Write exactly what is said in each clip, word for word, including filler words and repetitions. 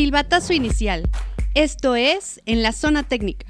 Silbatazo inicial. Esto es En la Zona Técnica.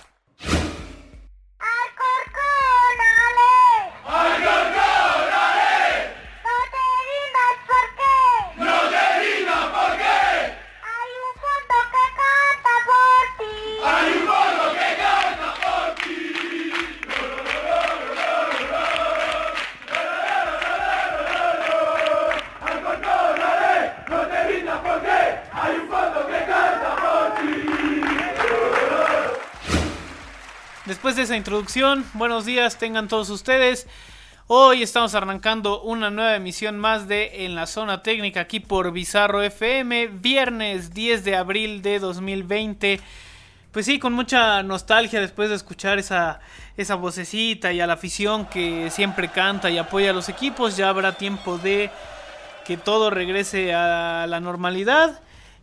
Después de esa introducción, buenos días tengan todos ustedes. Hoy estamos arrancando una nueva emisión más de En la Zona Técnica aquí por Bizarro F M, viernes diez de abril de dos mil veinte. Pues sí, con mucha nostalgia después de escuchar esa, esa vocecita y a la afición que siempre canta y apoya a los equipos. Ya habrá tiempo de que todo regrese a la normalidad.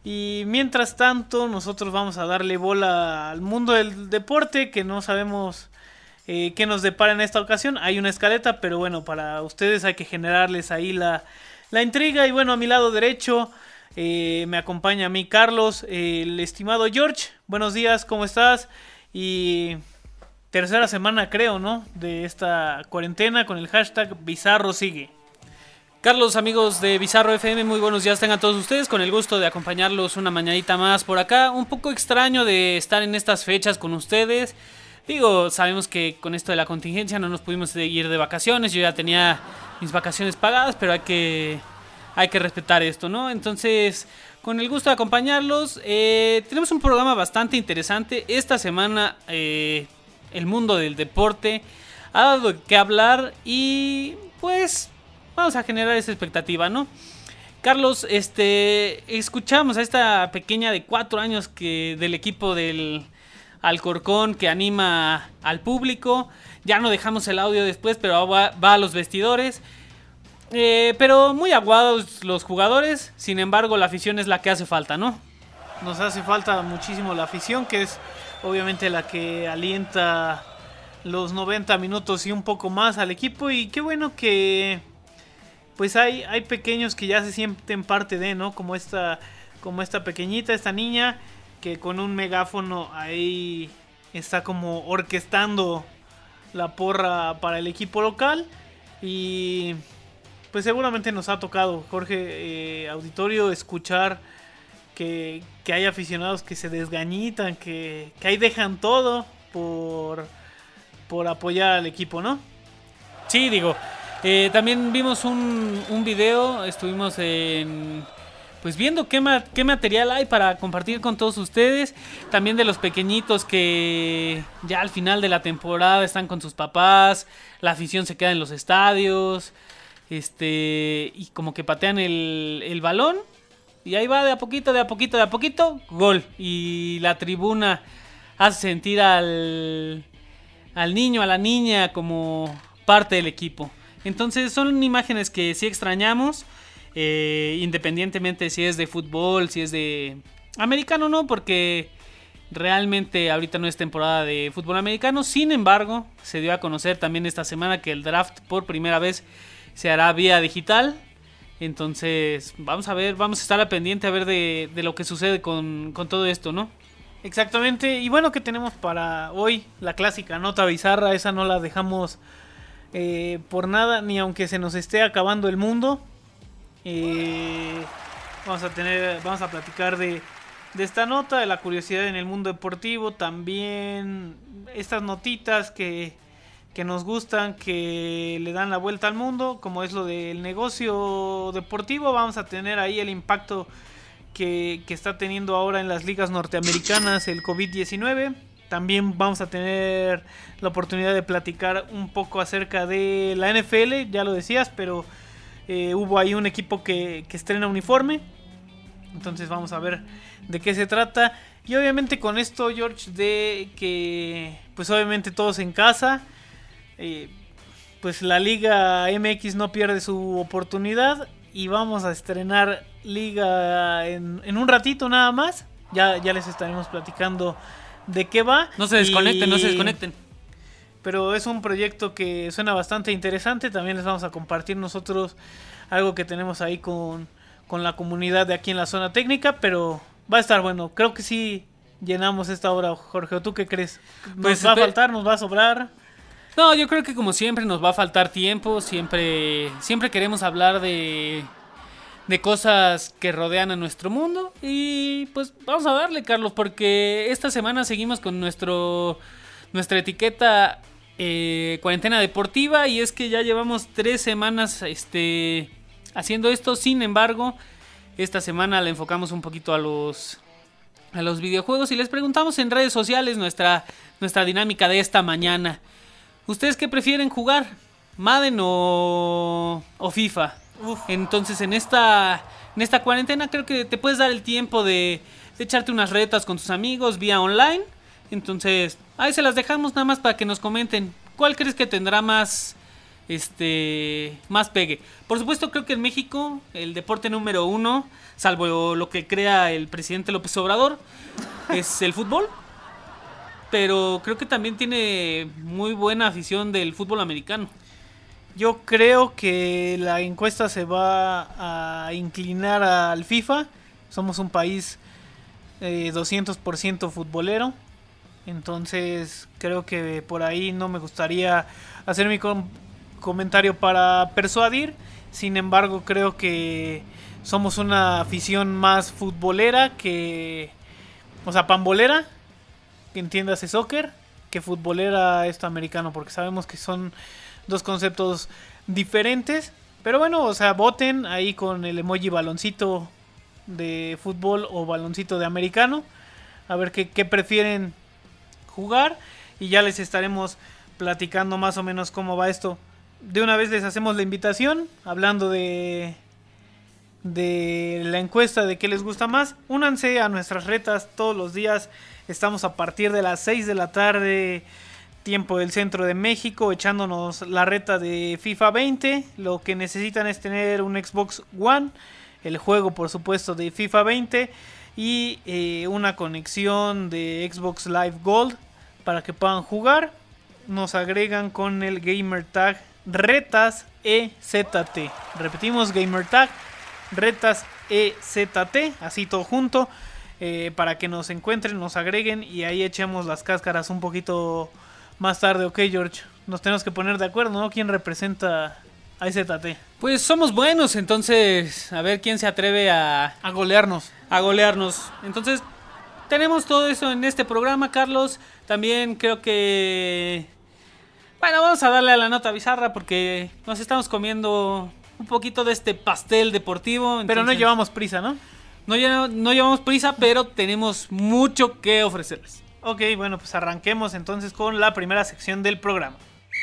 Y mientras tanto nosotros vamos a darle bola al mundo del deporte, que no sabemos eh, qué nos depara en esta ocasión. Hay una escaleta, pero bueno, para ustedes hay que generarles ahí la, la intriga. Y bueno, a mi lado derecho eh, me acompaña a mí Carlos, eh, el estimado George. Buenos días, ¿cómo estás? Y tercera semana creo, ¿no? De esta cuarentena con el hashtag Bizarro sigue. Carlos, amigos de Bizarro F M, muy buenos días tengan todos ustedes, con el gusto de acompañarlos una mañanita más por acá. Un poco extraño de estar en estas fechas con ustedes. Digo, sabemos que con esto de la contingencia no nos pudimos ir de vacaciones, yo ya tenía mis vacaciones pagadas, pero hay que, hay que respetar esto, ¿no? Entonces, con el gusto de acompañarlos, eh, tenemos un programa bastante interesante. Esta semana eh, el mundo del deporte ha dado de qué hablar y pues vamos a generar esa expectativa, ¿no? Carlos, este, escuchamos a esta pequeña de cuatro años que del equipo del Alcorcón que anima al público. Ya no dejamos el audio después, pero va, va a los vestidores. Eh, pero muy aguados los jugadores. Sin embargo, la afición es la que hace falta, ¿no? Nos hace falta muchísimo la afición, que es obviamente la que alienta los noventa minutos y un poco más al equipo. Y qué bueno que pues hay, hay pequeños que ya se sienten parte de, ¿no? Como esta, como esta pequeñita, esta niña, que con un megáfono ahí está como orquestando la porra para el equipo local. Y pues seguramente nos ha tocado, Jorge, eh, auditorio, escuchar que, que hay aficionados que se desgañitan, que, que ahí dejan todo por, por apoyar al equipo, ¿no? Sí, digo... Eh, también vimos un, un video, estuvimos en, pues viendo qué, ma, qué material hay para compartir con todos ustedes. También de los pequeñitos que ya al final de la temporada están con sus papás, la afición se queda en los estadios, este y como que patean el, el balón y ahí va de a poquito, de a poquito, de a poquito, gol. Y la tribuna hace sentir al, al niño, a la niña como parte del equipo. Entonces son imágenes que sí extrañamos, eh, independientemente si es de fútbol, si es de americano, no, porque realmente ahorita no es temporada de fútbol americano. Sin embargo, se dio a conocer también esta semana que el draft por primera vez se hará vía digital. Entonces vamos a ver, vamos a estar al pendiente a ver de, de lo que sucede con, con todo esto, ¿no? Exactamente, y bueno, ¿qué tenemos para hoy? La clásica nota bizarra, esa no la dejamos Eh, por nada, ni aunque se nos esté acabando el mundo. eh, Vamos a tener, vamos a platicar de, de esta nota, de la curiosidad en el mundo deportivo. También estas notitas que, que nos gustan, que le dan la vuelta al mundo, como es lo del negocio deportivo. Vamos a tener ahí el impacto que, que está teniendo ahora en las ligas norteamericanas el covid diecinueve. También vamos a tener la oportunidad de platicar un poco acerca de la N F L, ya lo decías, pero eh, hubo ahí un equipo que, que estrena uniforme. Entonces vamos a ver de qué se trata. Y obviamente con esto, George, de que pues obviamente todos en casa, eh, pues la Liga M X no pierde su oportunidad. Y vamos a estrenar Liga en, en un ratito nada más. Ya, ya les estaremos platicando de qué va. No se desconecten, y... no se desconecten. Pero es un proyecto que suena bastante interesante. También les vamos a compartir nosotros algo que tenemos ahí con, con la comunidad de aquí en la Zona Técnica. Pero va a estar bueno. Creo que sí llenamos esta hora, Jorge. ¿O tú qué crees? ¿Nos Pues, va a espe- faltar? ¿Nos va a sobrar? No, yo creo que como siempre nos va a faltar tiempo. Siempre, siempre queremos hablar de, de cosas que rodean a nuestro mundo. Y pues vamos a darle, Carlos, porque esta semana seguimos con nuestro nuestra etiqueta eh, cuarentena deportiva. Y es que ya llevamos tres semanas este, haciendo esto. Sin embargo, esta semana la enfocamos un poquito a los, a los videojuegos. Y les preguntamos en redes sociales nuestra, nuestra dinámica de esta mañana. ¿Ustedes qué prefieren jugar? ¿Madden o, o FIFA? Uf. Entonces en esta, en esta cuarentena creo que te puedes dar el tiempo de, de echarte unas retas con tus amigos vía online. Entonces ahí se las dejamos nada más para que nos comenten. ¿Cuál crees que tendrá más, este, más pegue? Por supuesto creo que en México el deporte número uno, salvo lo que crea el presidente López Obrador, es el fútbol. Pero creo que también tiene muy buena afición del fútbol americano. Yo creo que la encuesta se va a inclinar al FIFA. Somos un país eh, doscientos por ciento futbolero. Entonces creo que por ahí no me gustaría hacer mi com- comentario para persuadir. Sin embargo, creo que somos una afición más futbolera que... O sea, pambolera, que entiéndase soccer, que futbolera esto americano, porque sabemos que son dos conceptos diferentes. Pero bueno, o sea, voten ahí con el emoji baloncito de fútbol o baloncito de americano, a ver qué, qué prefieren jugar, y ya les estaremos platicando más o menos cómo va esto. De una vez les hacemos la invitación, hablando de de la encuesta de qué les gusta más. Únanse a nuestras retas todos los días. Estamos a partir de las seis de la tarde, tiempo del centro de México, echándonos la reta de FIFA veinte. Lo que necesitan es tener un Xbox One, el juego por supuesto de FIFA veinte, y eh, una conexión de Xbox Live Gold para que puedan jugar. Nos agregan con el gamer tag retas E Z T. Repetimos, gamer tag retas E Z T, así todo junto, eh, para que nos encuentren, nos agreguen y ahí echemos las cáscaras un poquito más tarde. Ok, George, nos tenemos que poner de acuerdo, ¿no? ¿Quién representa a E Z T? Pues somos buenos, entonces a ver quién se atreve a, A golearnos. a golearnos. Entonces tenemos todo eso en este programa, Carlos. También creo que... Bueno, vamos a darle a la nota bizarra porque nos estamos comiendo un poquito de este pastel deportivo. Pero no entonces, llevamos prisa, ¿no? no, lle- no llevamos prisa, pero tenemos mucho que ofrecerles. Ok, bueno, pues arranquemos entonces con la primera sección del programa.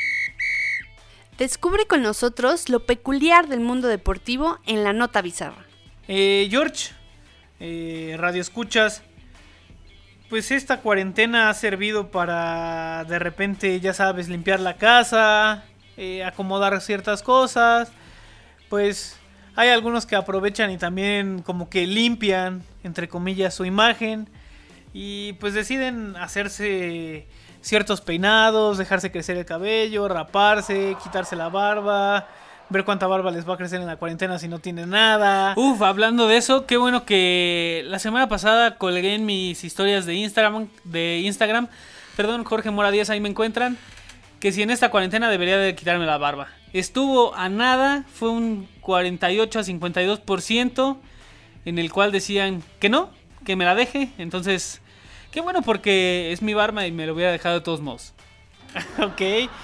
Descubre con nosotros lo peculiar del mundo deportivo en la nota bizarra. Eh, George, eh, Radio Escuchas, pues esta cuarentena ha servido para de repente, ya sabes, limpiar la casa, eh, acomodar ciertas cosas. Pues hay algunos que aprovechan y también como que limpian, entre comillas, su imagen. Y pues deciden hacerse ciertos peinados, dejarse crecer el cabello, raparse, quitarse la barba, ver cuánta barba les va a crecer en la cuarentena si no tienen nada. Uf, hablando de eso, qué bueno que la semana pasada colgué en mis historias de Instagram, de Instagram, perdón, Jorge Mora Díaz, ahí me encuentran, que si en esta cuarentena debería de quitarme la barba. Estuvo a nada, fue un cuarenta y ocho a cincuenta y dos por ciento, en el cual decían que no, que me la deje. Entonces, qué bueno porque es mi barba y me lo hubiera dejado de todos modos. Ok,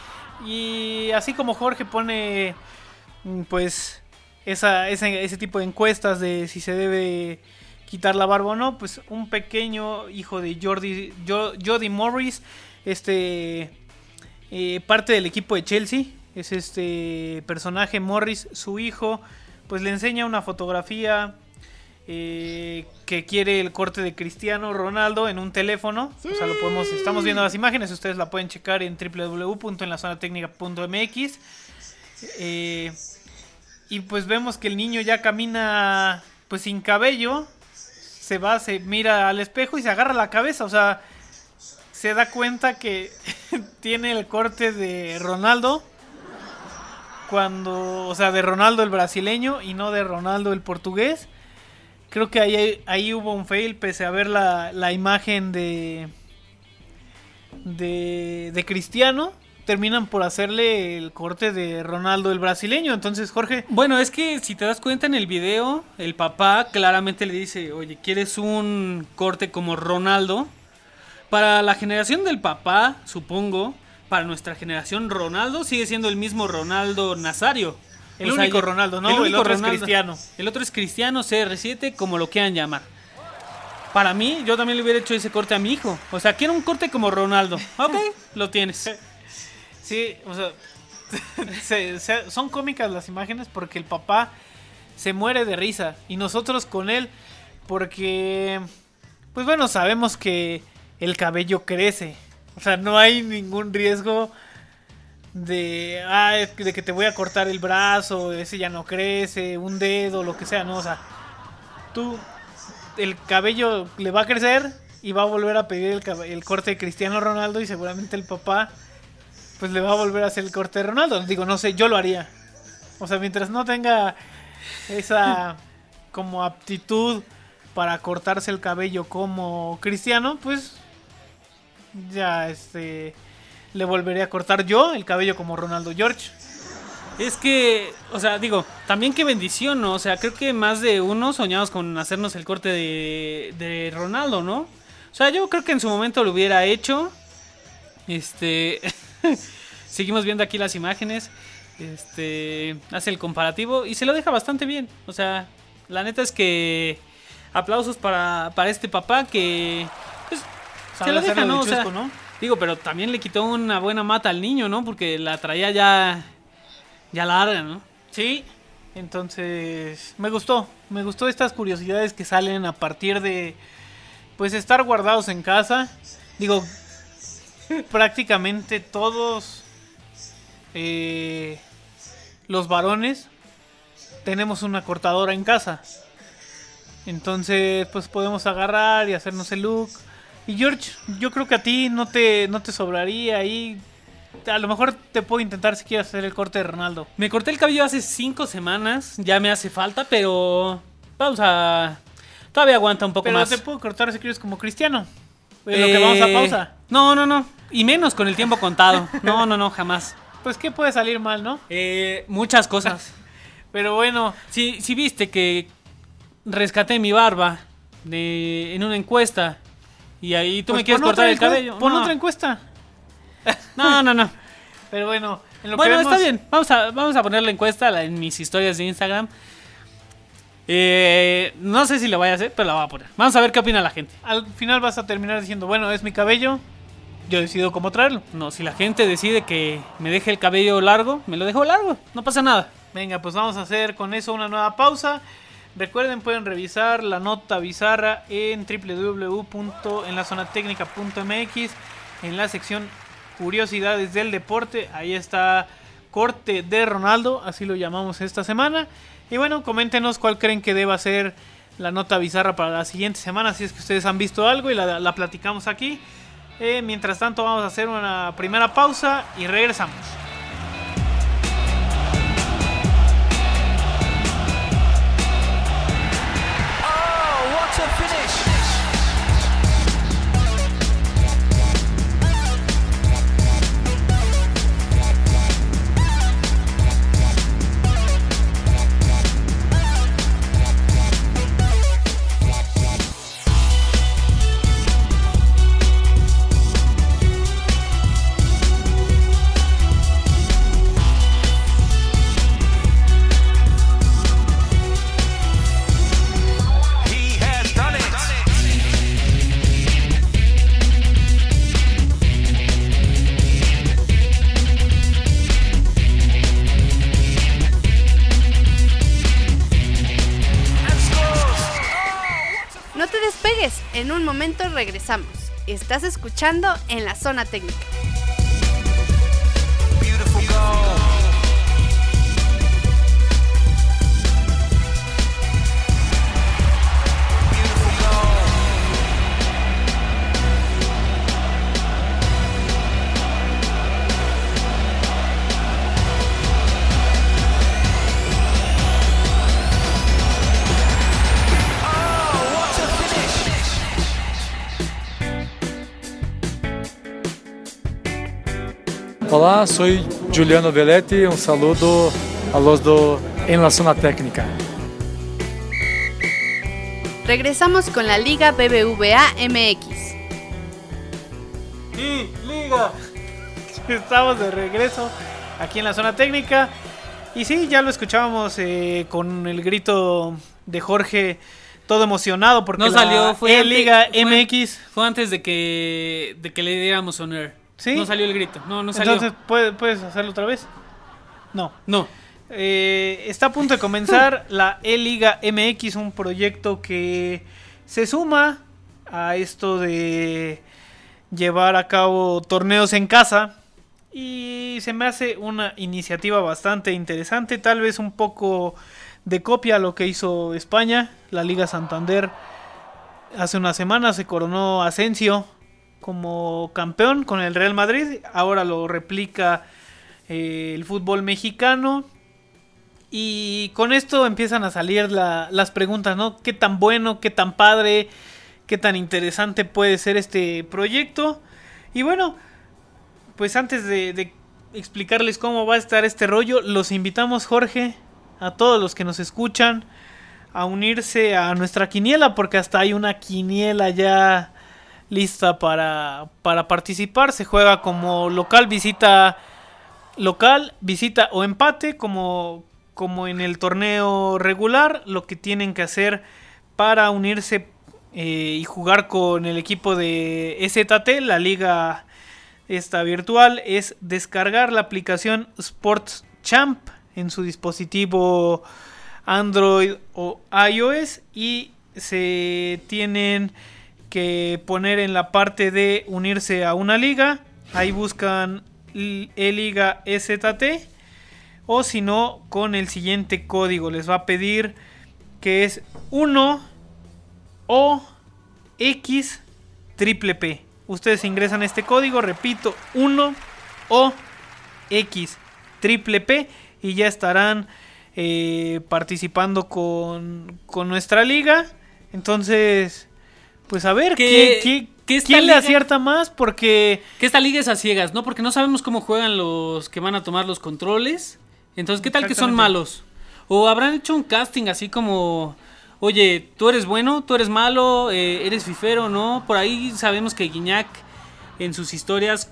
y así como Jorge pone pues esa, esa, ese tipo de encuestas de si se debe quitar la barba o no, pues un pequeño hijo de Jordi, Jody Morris, este eh, parte del equipo de Chelsea, es este personaje Morris, su hijo, pues le enseña una fotografía eh, que quiere el corte de Cristiano Ronaldo en un teléfono. Sí. O sea, lo podemos, estamos viendo las imágenes, ustedes la pueden checar en doble u doble u doble u punto en la zona técnica punto m x. Eh, y pues vemos que el niño ya camina pues sin cabello, se va, se mira al espejo y se agarra la cabeza, o sea, se da cuenta que tiene el corte de Ronaldo, cuando, o sea, de Ronaldo el brasileño y no de Ronaldo el portugués. creo que ahí, ahí hubo un fail, pese a ver la, la imagen de, de, de Cristiano. Terminan por hacerle el corte de Ronaldo el brasileño. Entonces, Jorge... Bueno, es que si te das cuenta en el video, el papá claramente le dice, oye, ¿quieres un corte como Ronaldo? Para la generación del papá, supongo, para nuestra generación, Ronaldo sigue siendo el mismo Ronaldo Nazario. El o único sea, Ronaldo, ¿no? El, El, único otro Ronaldo. es Cristiano. El otro es Cristiano, C R siete, como lo quieran llamar. Para mí, yo también le hubiera hecho ese corte a mi hijo. O sea, quiero un corte como Ronaldo. Ok, lo tienes. Sí, o sea, se, se, son cómicas las imágenes porque el papá se muere de risa y nosotros con él porque, pues bueno, sabemos que el cabello crece. O sea, no hay ningún riesgo de, ah, de que te voy a cortar el brazo, ese ya no crece, un dedo, lo que sea, no, o sea, tú, el cabello le va a crecer y va a volver a pedir el, el corte de Cristiano Ronaldo y seguramente el papá pues le va a volver a hacer el corte de Ronaldo. Digo, no sé, yo lo haría. O sea, mientras no tenga esa como aptitud para cortarse el cabello como Cristiano, pues ya este le volveré a cortar yo el cabello como Ronaldo George. Es que, o sea, digo, también qué bendición, ¿no? O sea, creo que más de uno soñamos con hacernos el corte de, de Ronaldo, ¿no? O sea, yo creo que en su momento lo hubiera hecho. Este... Seguimos viendo aquí las imágenes. Este hace el comparativo y se lo deja bastante bien. O sea, la neta es que aplausos para, para este papá que pues, se lo deja, ¿no? O sea, ¿no? Digo, pero también le quitó una buena mata al niño, ¿no? Porque la traía ya ya larga, ¿no? Sí. Entonces, me gustó, me gustó estas curiosidades que salen a partir de pues estar guardados en casa. Digo, prácticamente todos eh, los varones tenemos una cortadora en casa. Entonces pues podemos agarrar y hacernos el look. Y George, yo creo que a ti no te, no te sobraría ahí. A lo mejor te puedo intentar si quieres hacer el corte de Ronaldo. Me corté el cabello hace cinco semanas. Ya me hace falta, pero vamos a... Todavía aguanta un poco pero más. Pero te puedo cortar si quieres como Cristiano. En lo que vamos a pausa. No, no, no. Y menos con el tiempo contado. No, no, no, jamás. Pues qué puede salir mal, ¿no? Eh, muchas cosas. Pero bueno. Si, si viste que rescaté mi barba de, en una encuesta y ahí tú pues me quieres cortar el cabello. Pon no. otra encuesta. No, no, no. Pero bueno. En lo bueno, que vemos... está bien. Vamos a, vamos a poner la encuesta en mis historias de Instagram. Eh, no sé si la voy a hacer, pero la voy a poner. Vamos a ver qué opina la gente. Al final vas a terminar diciendo, bueno, es mi cabello, yo decido cómo traerlo. No, si la gente decide que me deje el cabello largo, me lo dejo largo, no pasa nada. Venga, pues vamos a hacer con eso una nueva pausa. Recuerden, pueden revisar la nota bizarra en doble u doble u doble u punto en la zona técnica punto m x en la sección curiosidades del deporte. Ahí está corte de Ronaldo, así lo llamamos esta semana. Y bueno, coméntenos cuál creen que deba ser la nota bizarra para la siguiente semana, si es que ustedes han visto algo y la, la platicamos aquí. Eh, mientras tanto vamos a hacer una primera pausa y regresamos. Oh, what a finish! En un momento regresamos. Estás escuchando En la Zona Técnica. Beautiful goal. Oh! Olá, soy Juliano Velletti, un saludo a los do En la Zona Técnica. Regresamos con la Liga B B V A M X. ¡Y Liga! Estamos de regreso aquí en la Zona Técnica. Y sí, ya lo escuchábamos eh, con el grito de Jorge, todo emocionado porque No la salió, fue antes- E-Liga fue- M X. Fue antes de que, de que le diéramos honor. ¿Sí? No salió el grito. No, no salió. Entonces, ¿puedes, ¿puedes hacerlo otra vez? No. no. Eh, está a punto de comenzar la E-Liga M X, un proyecto que se suma a esto de llevar a cabo torneos en casa. Y se me hace una iniciativa bastante interesante, tal vez un poco de copia a lo que hizo España. La Liga Santander hace una semana se coronó Asensio como campeón con el Real Madrid. Ahora lo replica eh, el fútbol mexicano. Y con esto empiezan a salir la, las preguntas, ¿no? ¿Qué tan bueno, qué tan padre, qué tan interesante puede ser este proyecto? Y bueno, pues antes de, de explicarles cómo va a estar este rollo, los invitamos, Jorge, a todos los que nos escuchan, a unirse a nuestra quiniela, porque hasta hay una quiniela ya lista para, para participar. Se juega como local, visita, local, visita o empate, como, como en el torneo regular. Lo que tienen que hacer para unirse eh, y jugar con el equipo de E Z T, la liga esta virtual, es descargar la aplicación Sports Champ en su dispositivo Android o iOS y se tienen que poner en la parte de unirse a una liga. Ahí buscan E-Liga E Z T, o si no, con el siguiente código les va a pedir, que es uno O X triple P. Ustedes ingresan este código, repito, uno O X triple P, y ya estarán eh, participando con, con nuestra liga. Entonces, pues a ver, ¿Qué- ¿quién, quién- qué esta quién le liga- acierta más? Porque Que esta liga es a ciegas, ¿no? Porque no sabemos cómo juegan los que van a tomar los controles. Entonces, ¿qué tal que son Exactamente. malos? O habrán hecho un casting así como, oye, tú eres bueno, tú eres malo, eh, eres fifero, ¿no? Por ahí sabemos que Guiñac en sus historias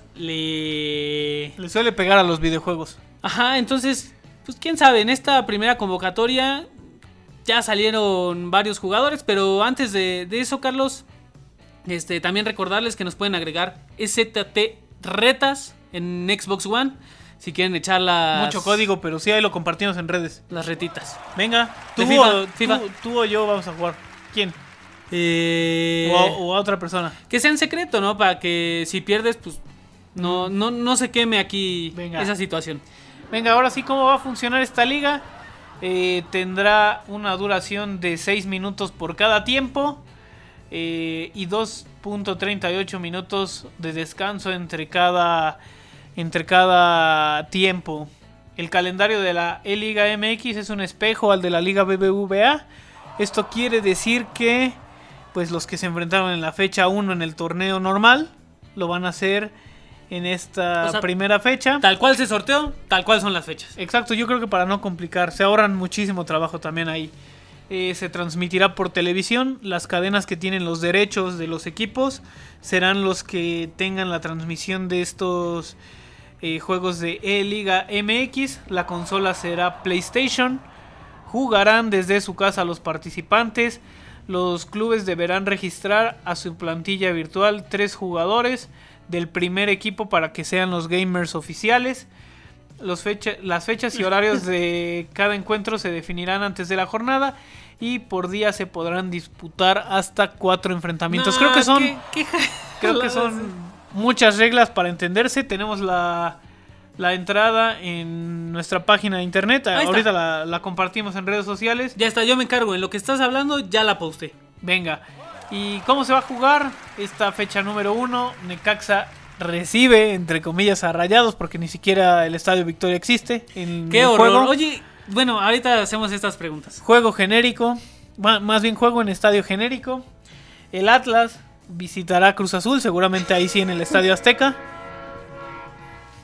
le... le suele pegar a los videojuegos. Ajá, entonces, pues quién sabe, en esta primera convocatoria ya salieron varios jugadores, pero antes de, de eso, Carlos, este, también recordarles que nos pueden agregar E Z T Retas en Xbox One, si quieren echar las, Mucho código, pero sí, ahí lo compartimos en redes. las retitas. Venga, tú, De FIFA, o, FIFA. tú- tú o yo vamos a jugar. ¿Quién? Eh, O, a, o a otra persona. que sea en secreto, ¿no? Para que si pierdes, pues no, no, no se queme aquí Venga. esa situación. Venga, ahora sí, ¿cómo va a funcionar esta liga? Eh, tendrá una duración de seis minutos por cada tiempo eh, y dos punto treinta y ocho minutos de descanso entre cada, entre cada tiempo. El calendario de la E-Liga M X es un espejo al de la Liga B B V A. Esto quiere decir que pues los que se enfrentaron en la fecha uno en el torneo normal lo van a hacer en esta O sea, primera fecha. Tal cual se sorteó, tal cual son las fechas. Exacto, yo creo que para no complicar, se ahorran muchísimo trabajo también ahí. Eh, se transmitirá por televisión, las cadenas que tienen los derechos de los equipos serán los que tengan la transmisión de estos eh, juegos de E-Liga M X. La consola será PlayStation, jugarán desde su casa los participantes. Los clubes deberán registrar a su plantilla virtual tres jugadores del primer equipo para que sean los gamers oficiales. Los fecha, las fechas y horarios de cada encuentro se definirán antes de la jornada y por día se podrán disputar hasta cuatro enfrentamientos. No, creo que son, qué- qué ja- creo que son muchas reglas para entenderse. Tenemos la, la entrada en nuestra página de internet. Ahí está. Ahorita la, la compartimos en redes sociales. Ya está, yo me encargo. En lo que estás hablando, ya la posté. Venga. ¿Y cómo se va a jugar esta fecha número uno? Necaxa recibe, entre comillas, a Rayados, porque ni siquiera el Estadio Victoria existe en Qué el horror. juego. Oye, bueno, ahorita hacemos estas preguntas. Juego genérico, ma- más bien juego en estadio genérico. El Atlas visitará Cruz Azul, seguramente ahí sí en el Estadio Azteca.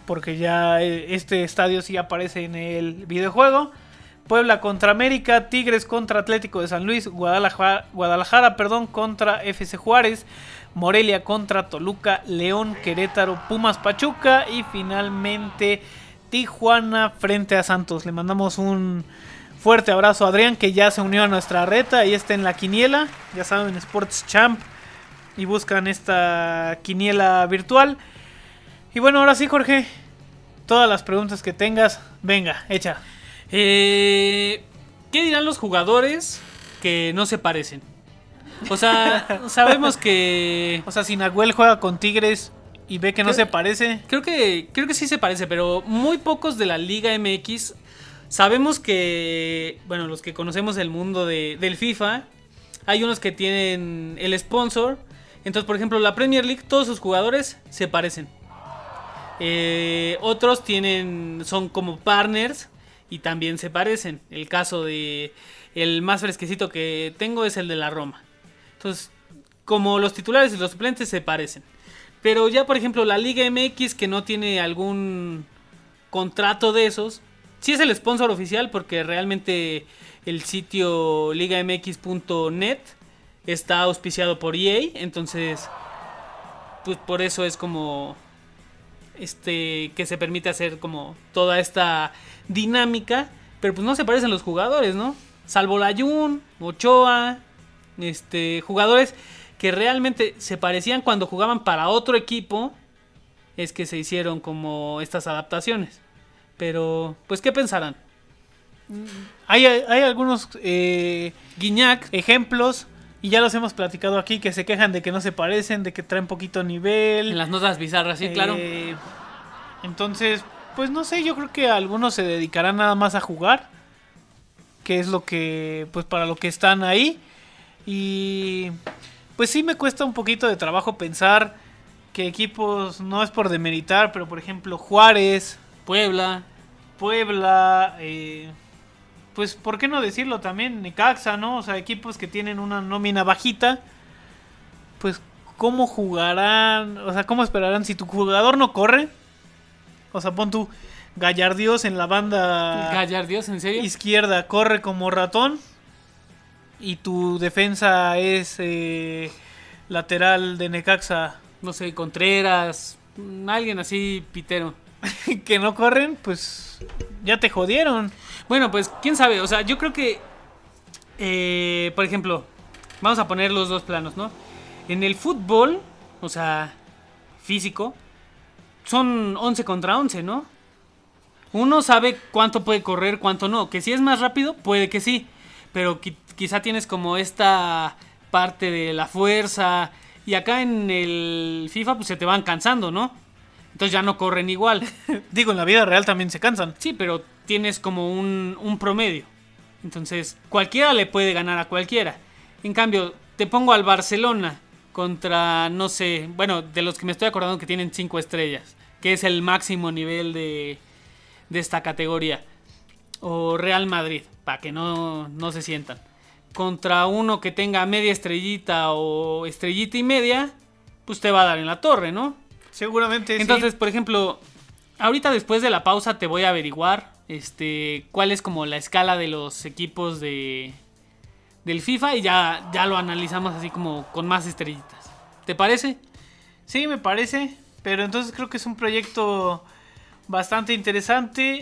porque ya este estadio sí aparece en el videojuego. Puebla contra América, Tigres contra Atlético de San Luis, Guadalajara, Guadalajara perdón, contra F C Juárez, Morelia contra Toluca, León, Querétaro, Pumas, Pachuca y finalmente Tijuana frente a Santos. Le mandamos un fuerte abrazo a Adrián, que ya se unió a nuestra reta y está en la quiniela, ya saben, Sports Champ, y buscan esta quiniela virtual. Y bueno, ahora sí, Jorge, todas las preguntas que tengas, venga, echa. Eh, ¿Qué dirán los jugadores que no se parecen? O sea, sabemos que... O sea, si Nahuel juega con Tigres y ve que no creo, se parece... Creo que, creo que sí se parece, pero muy pocos de la Liga M X. Sabemos que, bueno, los que conocemos el mundo de, del FIFA, hay unos que tienen el sponsor. Entonces, por ejemplo, la Premier League, todos sus jugadores se parecen. Eh, otros tienen, son como partners y también se parecen. El caso de el más fresquecito que tengo es el de la Roma. Entonces, como los titulares y los suplentes se parecen. Pero ya, por ejemplo, la Liga M X, que no tiene algún contrato de esos, sí es el sponsor oficial, porque realmente el sitio liga m x punto net está auspiciado por E A. Entonces, pues por eso es como este que se permite hacer como toda esta dinámica. Pero pues no se parecen los jugadores, ¿no? Salvo Layún, Ochoa, este, jugadores que realmente se parecían cuando jugaban para otro equipo, es que se hicieron como estas adaptaciones. Pero, pues, ¿qué pensarán? Hay, hay algunos eh, Guiñac, ejemplos, y ya los hemos platicado aquí, que se quejan de que no se parecen, de que traen poquito nivel. en las notas bizarras, sí, eh, claro. Entonces, pues no sé, yo creo que algunos se dedicarán nada más a jugar, que es lo que, pues para lo que están ahí. Y pues sí me cuesta un poquito de trabajo pensar que equipos, no es por demeritar, pero por ejemplo Juárez, Puebla, Puebla, eh, pues por qué no decirlo también, Necaxa, ¿no? O sea, equipos que tienen una nómina bajita, pues cómo jugarán, o sea, cómo esperarán si tu jugador no corre. O sea, pon tu Gallardios en la banda Gallardios, ¿en serio? izquierda, corre como ratón, y tu defensa es eh, lateral de Necaxa, No sé, Contreras, alguien así pitero. que no corren, pues ya te jodieron. Bueno, pues quién sabe, o sea, yo creo que, eh, por ejemplo, vamos a poner los dos planos, ¿no? En el fútbol, o sea, físico, son once contra once, ¿no? Uno sabe cuánto puede correr, cuánto no. Que si es más rápido, puede que sí. Pero qui- quizá tienes como esta parte de la fuerza. Y acá en el FIFA pues se te van cansando, ¿no? Entonces ya no corren igual. Digo, en la vida real también se cansan. Sí, pero tienes como un, un promedio. Entonces cualquiera le puede ganar a cualquiera. En cambio, te pongo al Barcelona contra, no sé, bueno, de los que me estoy acordando que tienen cinco estrellas, que es el máximo nivel de, de esta categoría. O Real Madrid, para que no, no se sientan. Contra uno que tenga media estrellita o estrellita y media, pues te va a dar en la torre, ¿no? Seguramente Entonces, sí. por ejemplo, ahorita después de la pausa te voy a averiguar este, cuál es como la escala de los equipos de, del FIFA y ya, ya lo analizamos así como con más estrellitas. ¿Te parece? Sí, me parece. Pero entonces creo que es un proyecto bastante interesante.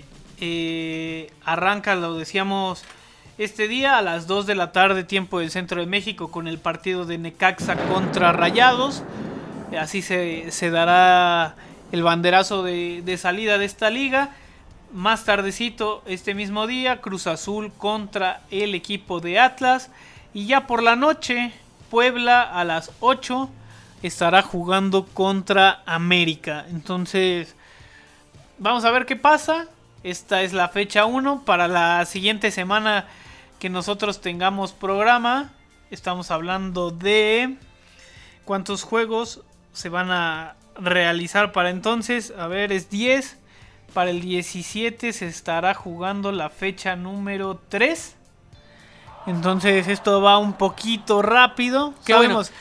Eh, arranca, lo decíamos, este día a las dos de la tarde, tiempo del centro de México, con el partido de Necaxa contra Rayados. Así se, se dará el banderazo de, de salida de esta liga. Más tardecito, este mismo día, Cruz Azul contra el equipo de Atlas. Y ya por la noche, Puebla a las ocho estará jugando contra América. Entonces, vamos a ver qué pasa. Esta es la fecha uno. Para la siguiente semana que nosotros tengamos programa, estamos hablando de cuántos juegos se van a realizar para entonces. A ver, es diez. Para el diecisiete se estará jugando la fecha número tres. Entonces esto va un poquito rápido. Qué Sabemos, bueno.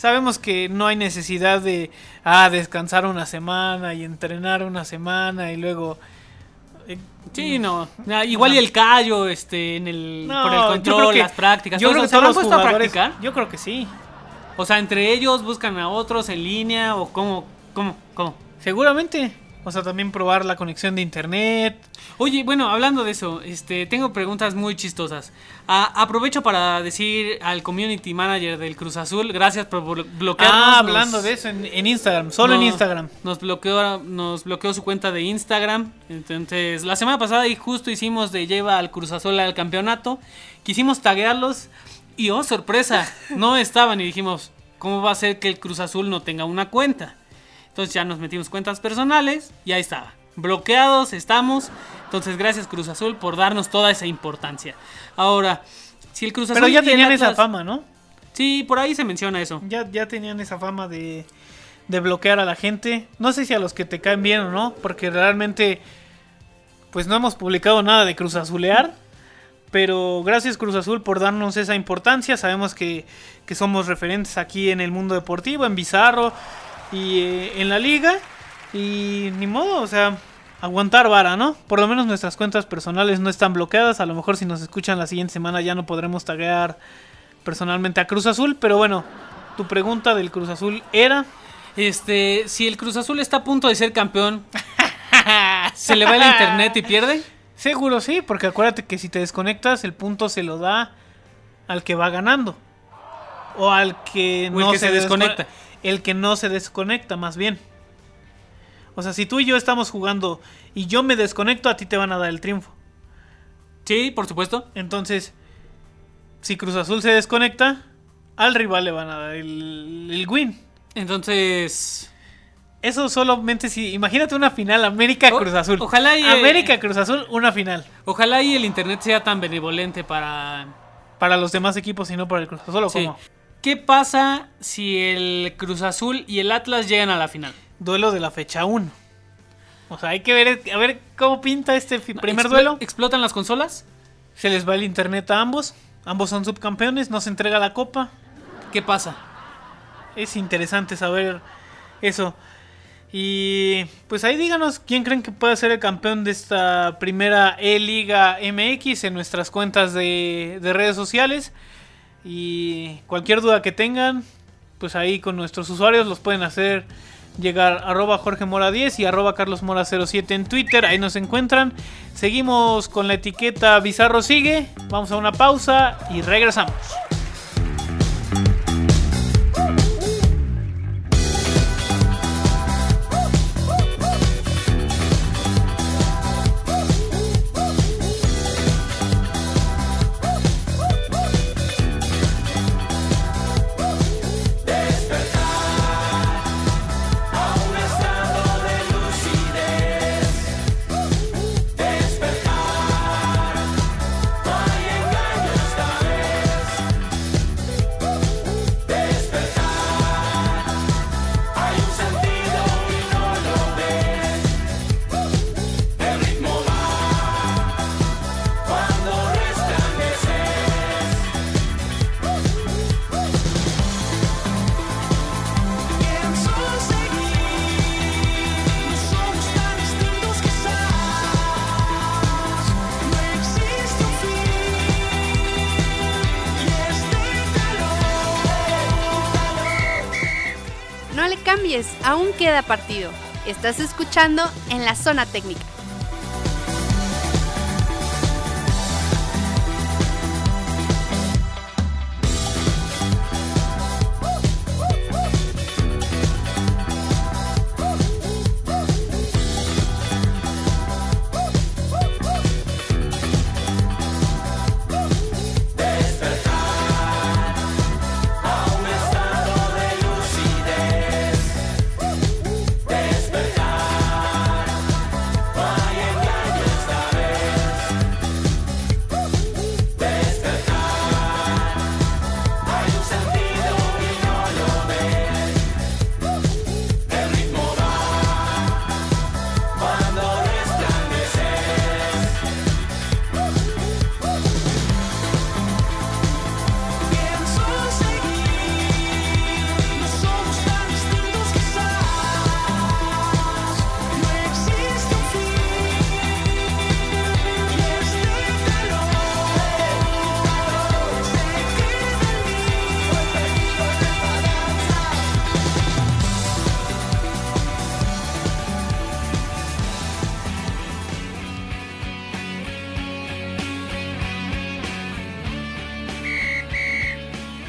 sabemos que no hay necesidad de ah, descansar una semana y entrenar una semana y luego... Eh, Sí, no. Ah, igual no. y el callo, este, en el, no, por el yo control, creo que- las prácticas. Yo todo creo eso. que ¿Se lo todos han los puesto a jugadores... practicar? Yo creo que sí. O sea, entre ellos buscan a otros en línea o cómo, cómo, cómo. Seguramente. O sea, también probar la conexión de internet. Oye, bueno, hablando de eso, este, tengo preguntas muy chistosas. A- aprovecho para decir al community manager del Cruz Azul, gracias por blo- bloquearnos. Ah, Nos- hablando de eso en, en Instagram, solo en no- Instagram. Nos bloqueó, nos bloqueó su cuenta de Instagram. Entonces, la semana pasada y justo hicimos de lleva al Cruz Azul al campeonato. Quisimos taguearlos y oh, sorpresa, no estaban y dijimos, ¿cómo va a ser que el Cruz Azul no tenga una cuenta? Entonces ya nos metimos cuentas personales y ahí estaba. Bloqueados estamos. Entonces gracias Cruz Azul por darnos toda esa importancia. Ahora, si el Cruz Azul Pero ya y el tenían esa Atlas- fama, ¿no? Sí, por ahí se menciona eso. Ya, ya tenían esa fama de, de bloquear a la gente. No sé si a los que te caen bien o no, porque realmente pues no hemos publicado nada de Cruz Azulear. Pero gracias Cruz Azul por darnos esa importancia. Sabemos que, que somos referentes aquí en el mundo deportivo, en Bizarro y eh, en la liga. Y ni modo, o sea, aguantar vara, ¿no? Por lo menos nuestras cuentas personales no están bloqueadas. A lo mejor si nos escuchan la siguiente semana ya no podremos taguear personalmente a Cruz Azul. Pero bueno, tu pregunta del Cruz Azul era... Este, si el Cruz Azul está a punto de ser campeón, ¿se le va el internet y pierde? Seguro sí, porque acuérdate que si te desconectas, el punto se lo da al que va ganando. O al que O el no que se desconecta. descone- El que no se desconecta, más bien. O sea, si tú y yo estamos jugando y yo me desconecto, a ti te van a dar el triunfo. Sí, por supuesto. Entonces, si Cruz Azul se desconecta, al rival le van a dar el, el win. Entonces, Eso solamente si... Imagínate una final América-Cruz O- Azul. ojalá y- América-Cruz Azul, una final. ojalá y el internet sea tan benevolente para... Para los demás equipos y no para el Cruz Azul. ¿O Sí. cómo? ¿Qué pasa si el Cruz Azul y el Atlas llegan a la final? Duelo de la fecha uno. O sea, hay que ver, a ver cómo pinta este fi- primer Explo- duelo. ¿Explotan las consolas? Se les va el internet a ambos. Ambos son subcampeones, no se entrega la copa. ¿Qué pasa? Es interesante saber eso. Y pues ahí díganos quién creen que puede ser el campeón de esta primera E-Liga M X en nuestras cuentas de, de redes sociales. Y cualquier duda que tengan, pues ahí con nuestros usuarios los pueden hacer llegar arroba Jorge Mora diez y arroba Carlos Mora cero siete en Twitter. Ahí nos encuentran. Seguimos con la etiqueta Bizarro Sigue. Vamos a una pausa y regresamos. No le cambies, aún queda partido. Estás escuchando en la zona técnica. Despertar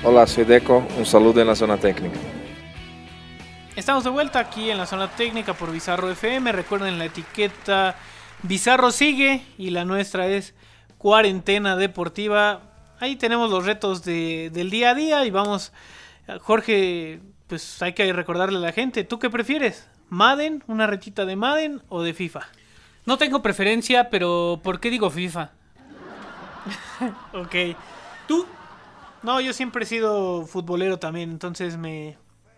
Hola, soy Deco, un saludo en la zona técnica. Estamos de vuelta aquí en la zona técnica por Bizarro F M. Recuerden la etiqueta Bizarro sigue y la nuestra es Cuarentena Deportiva. Ahí tenemos los retos de, del día a día y vamos, Jorge, pues hay que recordarle a la gente, ¿tú qué prefieres? ¿Madden? ¿Una retita de Madden o de FIFA? No tengo preferencia, pero ¿por qué digo FIFA? Ok. ¿Tú? No, yo siempre he sido futbolero también, entonces me...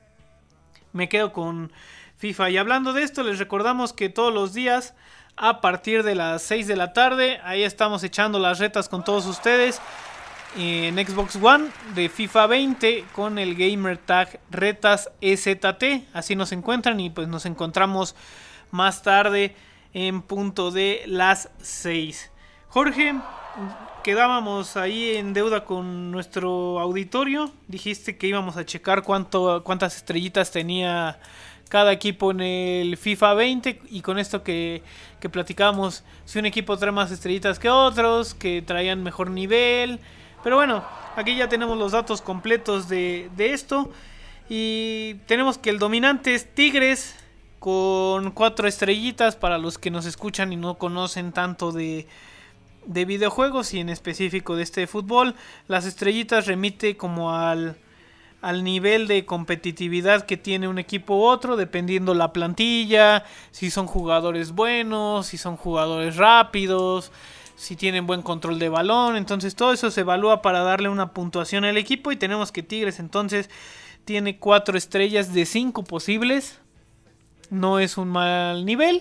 Me quedo con FIFA. Y hablando de esto, les recordamos que todos los días, a partir de las seis de la tarde, ahí estamos echando las retas con todos ustedes en Xbox One de FIFA veinte con el gamer tag retas E Z T. Así nos encuentran y pues nos encontramos más tarde en punto de las seis. Jorge, quedábamos ahí en deuda con nuestro auditorio. Dijiste que íbamos a checar cuánto, cuántas estrellitas tenía cada equipo en el FIFA veinte. Y con esto que, que platicamos, si un equipo trae más estrellitas que otros, que traían mejor nivel. Pero bueno, aquí ya tenemos los datos completos de, de esto. Y tenemos que el dominante es Tigres, con cuatro estrellitas para los que nos escuchan y no conocen tanto de... de videojuegos y en específico de este fútbol. Las estrellitas remite como al, al nivel de competitividad que tiene un equipo u otro, dependiendo la plantilla, si son jugadores buenos, si son jugadores rápidos, si tienen buen control de balón. Entonces todo eso se evalúa para darle una puntuación al equipo y tenemos que Tigres entonces tiene cuatro estrellas de cinco posibles. No es un mal nivel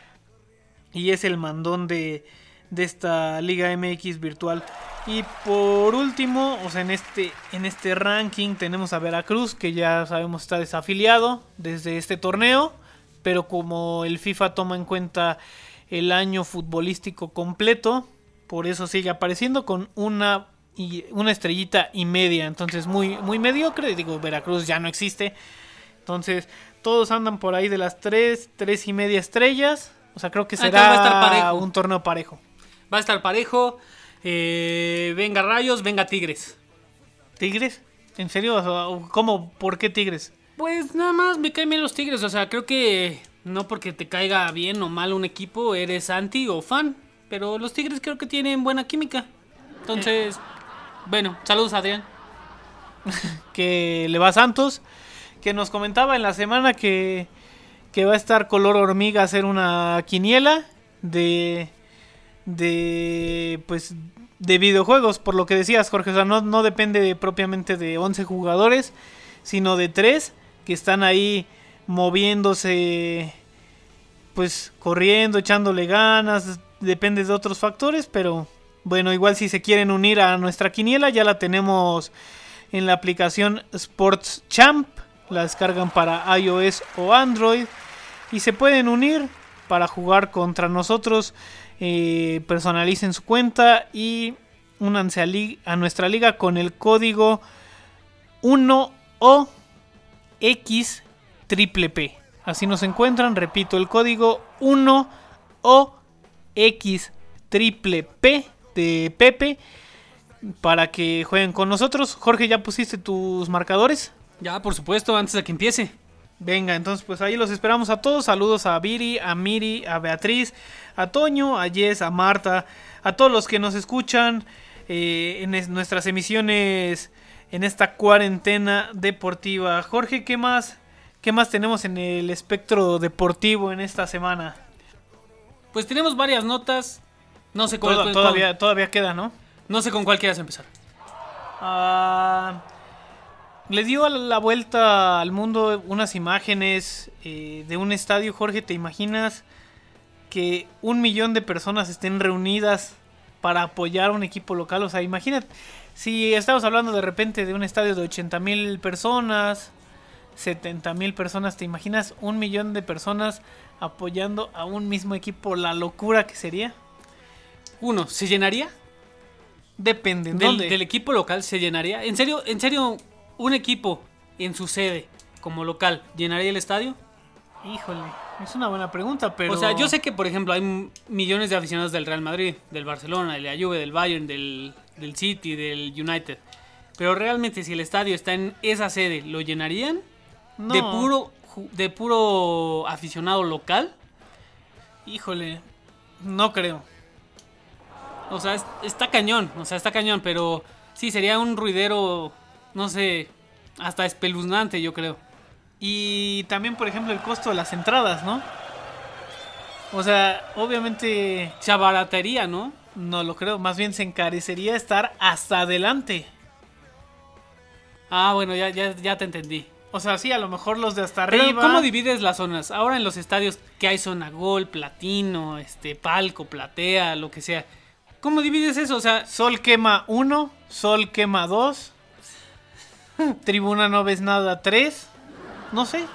y es el mandón de de esta Liga M X virtual. Y por último, o sea, en este en este ranking tenemos a Veracruz, que ya sabemos está desafiliado desde este torneo, pero como el FIFA toma en cuenta el año futbolístico completo, por eso sigue apareciendo con una y una estrellita y media, entonces muy muy mediocre. Digo, Veracruz ya no existe. Entonces, todos andan por ahí de las tres, tres y media estrellas. O sea, creo que será un torneo parejo. Va a estar parejo. Eh, venga Rayos, venga Tigres. ¿Tigres? ¿En serio? ¿Cómo? ¿Por qué Tigres? Pues nada más me caen bien los Tigres. O sea, creo que no porque te caiga bien o mal un equipo eres anti o fan. Pero los Tigres creo que tienen buena química. Entonces, eh. bueno, saludos Adrián. Que le va a Santos. Que nos comentaba en la semana que, que va a estar color hormiga a hacer una quiniela de... de pues de videojuegos, por lo que decías, Jorge. O sea, no, no depende de, propiamente de once jugadores, sino de tres que están ahí moviéndose, pues corriendo, echándole ganas. Depende de otros factores, pero bueno, igual si se quieren unir a nuestra quiniela, ya la tenemos en la aplicación Sports Champ. La descargan para iOS o Android y se pueden unir para jugar contra nosotros. Eh, personalicen su cuenta y únanse a, li- a nuestra liga con el código uno O X Triple P. Así nos encuentran, repito, el código uno O X Triple P de Pepe para que jueguen con nosotros. Jorge, ¿ya pusiste tus marcadores? Ya, por supuesto, antes de que empiece. Venga, entonces pues ahí los esperamos a todos. Saludos a Viri, a Miri, a Beatriz, a Toño, a Jess, a Marta, a todos los que nos escuchan eh, en es, nuestras emisiones en esta cuarentena deportiva. Jorge, ¿qué más, qué más tenemos en el espectro deportivo en esta semana? Pues tenemos varias notas. No sé cuál, Todo, cuál, todavía, cuál, todavía queda, ¿no? No sé con cuál quieras empezar. Ah... Uh... Le dio la vuelta al mundo unas imágenes eh, de un estadio. Jorge, ¿te imaginas que un millón de personas estén reunidas para apoyar a un equipo local? O sea, imagínate, si estamos hablando de repente de un estadio de ochenta mil personas, setenta mil personas, ¿te imaginas un millón de personas apoyando a un mismo equipo? La locura que sería. Uno, ¿se llenaría? Depende, ¿en del, dónde? Del equipo local se llenaría. ¿En serio? ¿En serio? ¿Un equipo en su sede como local llenaría el estadio? Híjole, es una buena pregunta, pero... O sea, yo sé que, por ejemplo, hay millones de aficionados del Real Madrid, del Barcelona, de la Juve, del Bayern, del, del City, del United. Pero realmente si el estadio está en esa sede, ¿lo llenarían? No. ¿De puro, ju- de puro aficionado local? Híjole, no creo. O sea, es- está cañón, o sea, está cañón, pero sí, sería un ruidero, no sé, hasta espeluznante, yo creo. Y también, por ejemplo, el costo de las entradas, ¿no? O sea, obviamente Se abarataría, ¿no? no lo creo. Más bien se encarecería estar hasta adelante. Ah, bueno, ya, ya, ya te entendí. O sea, sí, a lo mejor los de hasta Pero, arriba. ¿cómo divides las zonas? Ahora en los estadios que hay zona gol, platino, este, palco, platea, lo que sea. ¿Cómo divides eso? O sea, Sol quema uno, sol quema dos, tribuna no ves nada tres. No sé.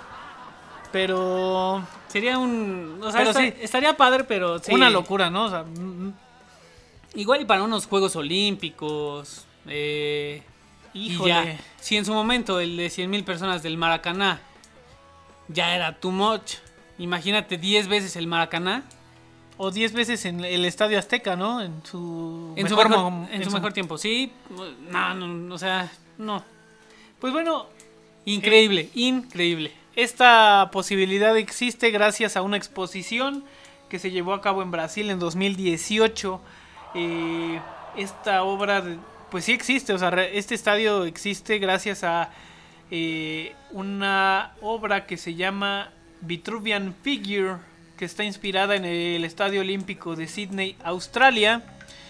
Pero sería un... O sea, Pero esta- sí. estaría padre, pero sí. una locura, ¿no? O sea, mm, Igual y para unos Juegos Olímpicos. Eh, y Híjole. ya. Si en su momento el de cien mil personas del Maracaná ya era too much. Imagínate diez veces el Maracaná. o diez veces en el Estadio Azteca, ¿no? En su En su mejor, mejor, mo- en su mejor tiempo. Sí. No, no, o sea, no. Pues bueno, Increíble, increíble. esta posibilidad existe gracias a una exposición que se llevó a cabo en Brasil en dos mil dieciocho. Eh, esta obra, de- pues sí existe, o sea, re- este estadio existe gracias a eh, una obra que se llama Vitruvian Figure, que está inspirada en el Estadio Olímpico de Sydney, Australia.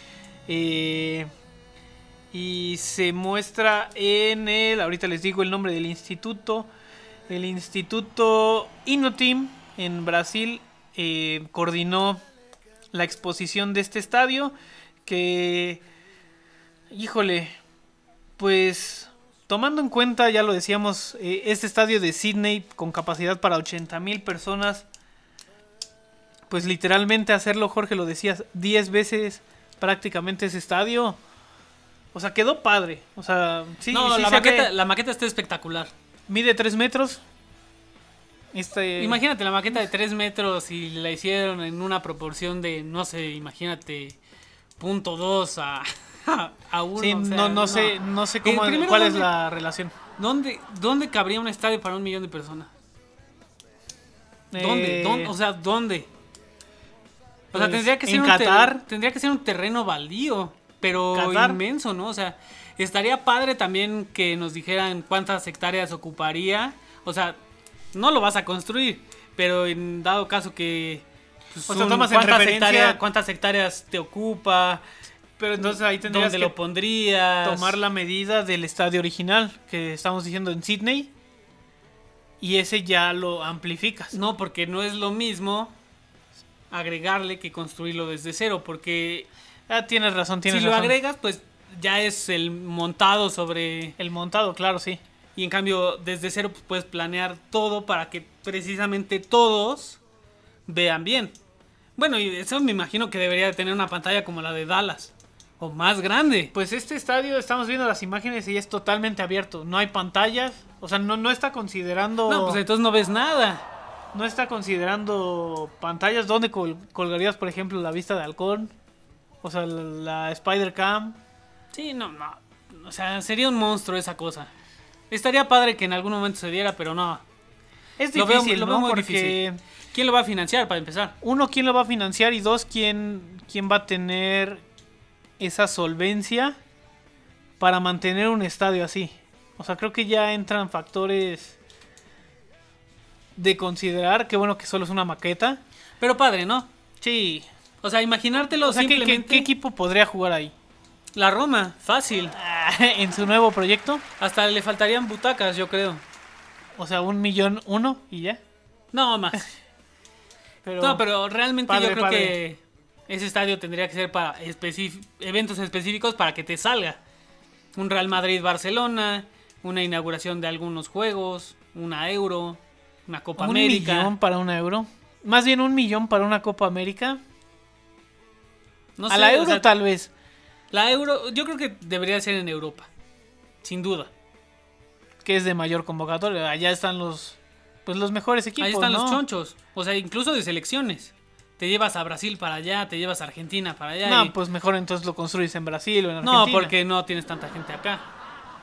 Eh, y se muestra en el, ahorita les digo el nombre del instituto, el Instituto Innoteam en Brasil eh, coordinó la exposición de este estadio que, híjole, pues tomando en cuenta, ya lo decíamos, eh, este estadio de Sydney con capacidad para ochenta mil personas, pues literalmente hacerlo, Jorge, lo decías, diez veces prácticamente ese estadio. O sea, quedó padre. O sea, sí, no, sí la, se maqueta, ve. la maqueta está espectacular. Mide tres metros. Este, Imagínate la maqueta de tres metros y la hicieron en una proporción de, no sé, imagínate, punto dos a, a uno. sí, o sea, no, no sé, no sé cómo, Eh, primero, cuál es ¿dónde- la relación. ¿Dónde, ¿Dónde cabría un estadio para un millón de personas? ¿Dónde? Eh, ¿Dónde? O sea, ¿dónde? O sea, pues, tendría que ser en un Qatar. ter- tendría que ser un terreno baldío, pero Qatar. inmenso, ¿no? O sea, estaría padre también que nos dijeran cuántas hectáreas ocuparía. O sea, no lo vas a construir, pero en dado caso que pues, O sea, un- tomas en cuántas referencia- hectáreas, cuántas hectáreas te ocupa, Pero entonces ahí tendrías dónde que lo pondrías. tomar la medida del estadio original que estamos diciendo en Sydney. Y ese ya lo amplificas. No, porque no es lo mismo agregarle que construirlo desde cero, porque Ah, tienes razón, tienes si lo razón. agregas, pues ya es el montado sobre... El montado, claro, sí. Y en cambio, desde cero pues, puedes planear todo para que precisamente todos vean bien. Bueno, y eso me imagino que debería de tener una pantalla como la de Dallas. O más grande. Pues este estadio, estamos viendo las imágenes y es totalmente abierto. No hay pantallas. O sea, no, no está considerando... No, pues entonces no ves nada. No está considerando pantallas. ¿Dónde col- colgarías, por ejemplo, la vista de halcón? O sea, la, la Spider Cam. Sí, no, no. O sea, sería un monstruo esa cosa. Estaría padre que en algún momento se diera, pero no. Es Lo veo- difícil, lo ¿no? veo muy Porque difícil. ¿Quién lo va a financiar para empezar? uno, ¿quién lo va a financiar? Y dos, ¿quién, quién va a tener esa solvencia para mantener un estadio así? O sea, creo que ya entran factores de considerar. Qué bueno que solo es una maqueta. Pero padre, ¿no? Sí. O sea, imaginártelo O sea, ¿qué, qué, simplemente. qué equipo podría jugar ahí? La Roma, fácil. En su nuevo proyecto. Hasta le faltarían butacas, yo creo. O sea, un millón uno y ya. No, más. Pero, No, pero realmente padre, yo creo padre. que ese estadio tendría que ser para específ- eventos específicos para que te salga. Un Real Madrid-Barcelona, una inauguración de algunos juegos, una Euro, una Copa un América. millón para un euro. Más bien un millón para una Copa América. No a sé, la o euro sea, tal vez. La Euro, yo creo que debería ser en Europa. Sin duda. Que es de mayor convocatoria. Allá están los pues los mejores equipos. Ahí están ¿no? los chonchos. O sea, incluso de selecciones. Te llevas a Brasil para allá, te llevas a Argentina para allá. No, y- pues mejor entonces lo construyes en Brasil o en no, Argentina. porque no tienes tanta gente acá.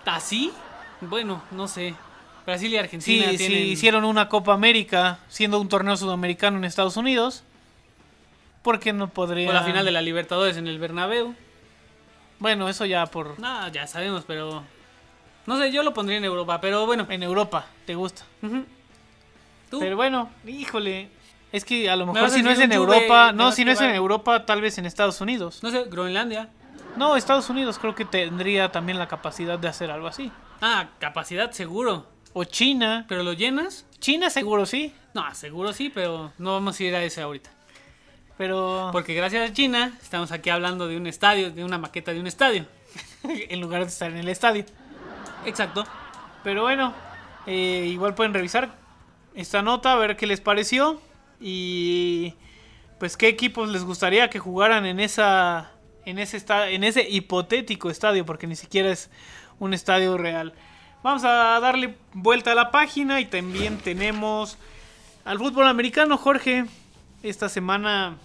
¿Así? Bueno, no sé. Brasil y Argentina Sí, tienen... sí, hicieron una Copa América siendo un torneo sudamericano en Estados Unidos. ¿Por qué no podría...? O la final de la Libertadores en el Bernabéu. Bueno, eso ya por... No, ya sabemos, pero... No sé, yo lo pondría en Europa, pero bueno. En Europa, ¿te gusta? Uh-huh. ¿Tú? Pero bueno, híjole... Es que a lo Me mejor vas a si no es decir en un Juve, Europa... me No, vas si a no es en llevar- Europa, tal vez en Estados Unidos. No sé, Groenlandia. No, Estados Unidos creo que tendría también la capacidad de hacer algo así. Ah, capacidad seguro. O China. ¿Pero lo llenas? China seguro sí, No, seguro sí, pero no vamos a ir a ese ahorita. pero... Porque gracias a China estamos aquí hablando de un estadio, de una maqueta de un estadio. en lugar de estar en el estadio. Exacto. Pero bueno, eh, igual pueden revisar esta nota, a ver qué les pareció. Y pues qué equipos les gustaría que jugaran en esa en ese esta- en ese hipotético estadio, porque ni siquiera es un estadio real. Vamos a darle vuelta a la página y también tenemos al fútbol americano, Jorge. Esta semana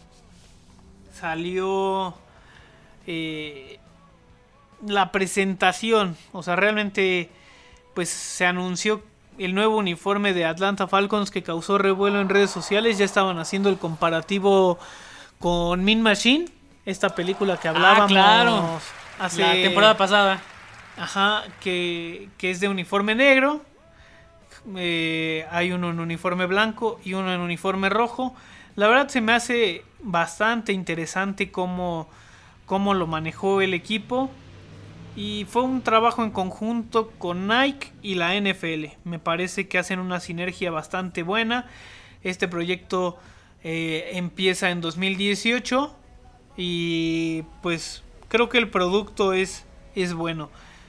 salió eh, la presentación, o sea, realmente pues se anunció el nuevo uniforme de Atlanta Falcons que causó revuelo en redes sociales. Ya estaban haciendo el comparativo con Mean Machine, esta película que hablábamos Ah, claro. hace La temporada pasada. Ajá, que, que es de uniforme negro. Eh, hay uno en uniforme blanco y uno en uniforme rojo. La verdad se me hace bastante interesante cómo, cómo lo manejó el equipo. Y fue un trabajo en conjunto con Nike y la N F L. Me parece que hacen una sinergia bastante buena. Este proyecto eh, empieza en dos mil dieciocho. Y pues creo que el producto es, es bueno.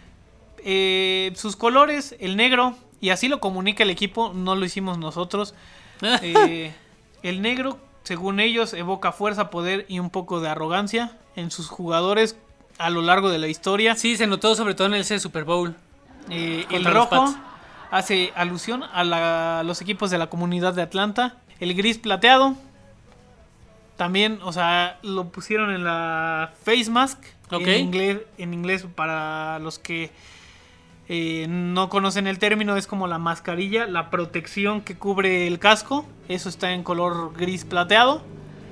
Eh, sus colores, el negro, y así lo comunica el equipo, no lo hicimos nosotros. Eh, el negro, según ellos, evoca fuerza, poder y un poco de arrogancia en sus jugadores a lo largo de la historia. Sí, se notó sobre todo en ese Super Bowl. Eh, el Contra los rojo Pats. hace alusión a, la- a los equipos de la comunidad de Atlanta. El gris plateado también, o sea, lo pusieron en la face mask. Ok. En inglés, en inglés para los que eh, no conocen el término, es como la mascarilla, la protección que cubre el casco. Eso está en color gris plateado.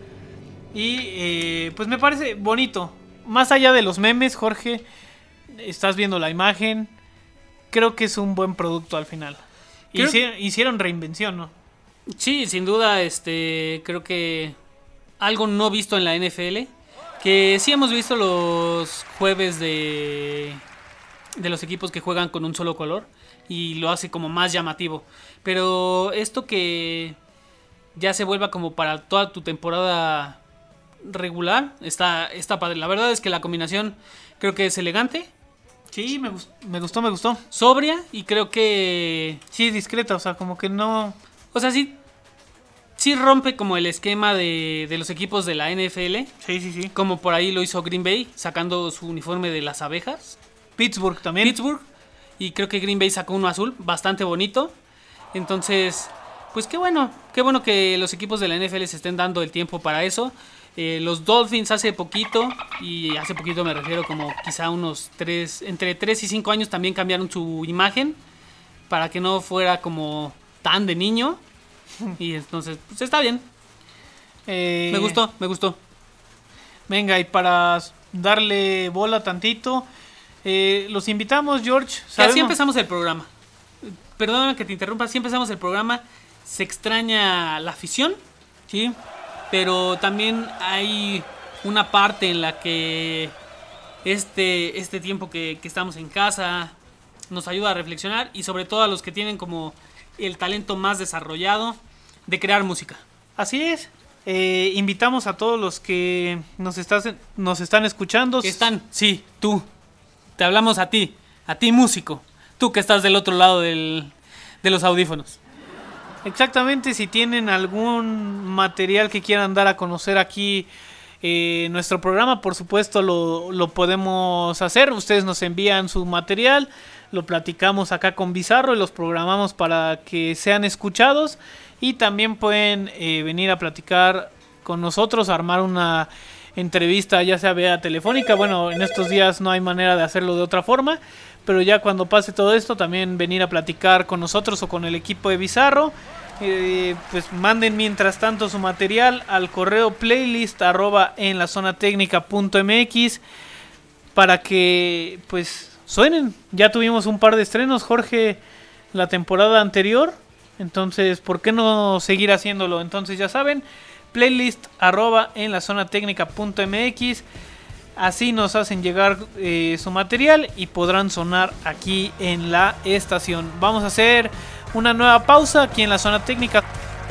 Y eh, pues me parece bonito. Más allá de los memes, Jorge, estás viendo la imagen. Creo que es un buen producto al final. Creo- Hicieron, hicieron reinvención, ¿no? Sí, sin duda, este, creo que algo no visto en la N F L. Que sí hemos visto los jueves de, de los equipos que juegan con un solo color. Y lo hace como más llamativo. Pero esto que ya se vuelva como para toda tu temporada regular, está, está padre. La verdad es que la combinación creo que es elegante, Sí, me, gus- me gustó, me gustó. sobria y creo que... Sí, discreta, o sea, como que no... O sea, sí, sí rompe como el esquema de, de los equipos de la N F L. Sí, sí, sí. Como por ahí lo hizo Green Bay, sacando su uniforme de las abejas. Pittsburgh también. Pittsburgh. Y creo que Green Bay sacó uno azul, bastante bonito. Entonces, pues qué bueno. Qué bueno que los equipos de la N F L se estén dando el tiempo para eso. Eh, los Dolphins hace poquito, y hace poquito me refiero como quizá unos tres, entre tres y cinco años también cambiaron su imagen. Para que no fuera como tan de niño. Y entonces, pues está bien. Eh, Me gustó, me gustó. Venga, y para darle bola tantito, eh, los invitamos, George. Que así sabemos- empezamos el programa. Perdona que te interrumpa, así empezamos el programa. Se extraña la afición, Sí, pero también hay una parte en la que este, este tiempo que, que estamos en casa nos ayuda a reflexionar y sobre todo a los que tienen como el talento más desarrollado de crear música. así es. Eh, invitamos a todos los que nos, estás, nos están escuchando. Que están, sí, tú. Te hablamos a ti, a ti músico. Tú que estás del otro lado del, de los audífonos. Exactamente, si tienen algún material que quieran dar a conocer aquí eh, en nuestro programa, por supuesto lo, lo podemos hacer. Ustedes nos envían su material, lo platicamos acá con Bizarro y los programamos para que sean escuchados. Y también pueden eh, venir a platicar con nosotros, armar una entrevista, ya sea vía telefónica. Bueno, en estos días no hay manera de hacerlo de otra forma, pero ya cuando pase todo esto, también venir a platicar con nosotros o con el equipo de Bizarro. Eh, pues manden mientras tanto su material al correo playlist arroba en la zona técnica punto m x para que pues suenen. Ya tuvimos un par de estrenos, Jorge, la temporada anterior, entonces ¿por qué no seguir haciéndolo? Entonces ya saben, playlist arroba en la zona técnica punto m x, así nos hacen llegar eh, su material y podrán sonar aquí en la estación. Vamos a hacer una nueva pausa aquí en la zona técnica.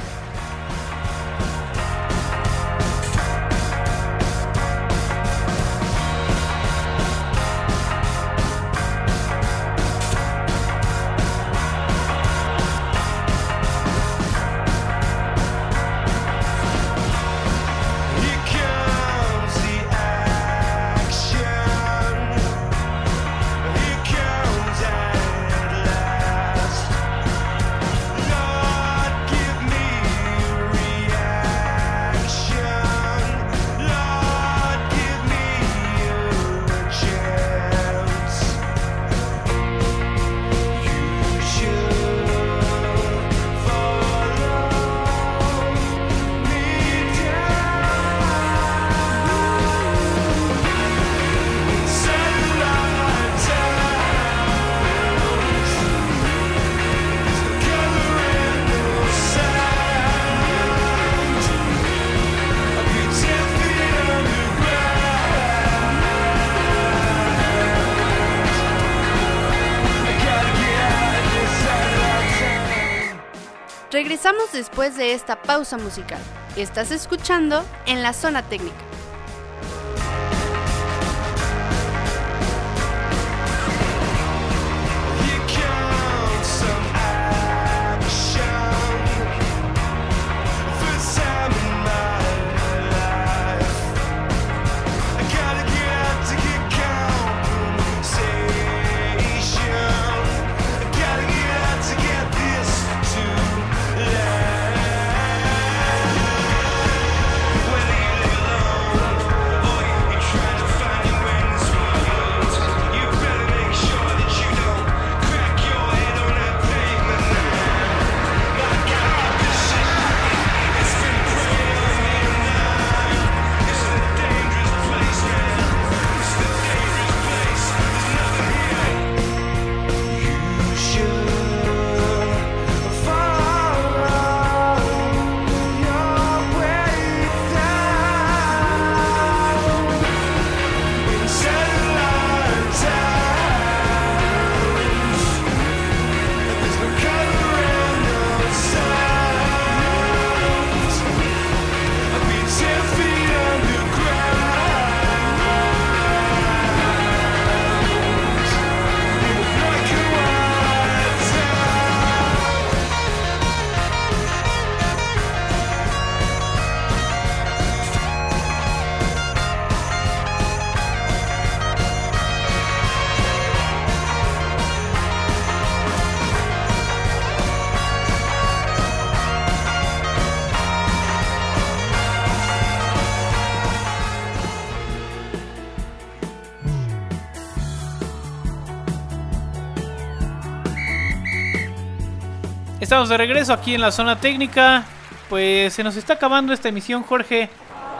Regresamos después de esta pausa musical. Estás escuchando En la Zona Técnica. Estamos de regreso aquí en la zona técnica. Pues se nos está acabando esta emisión, Jorge.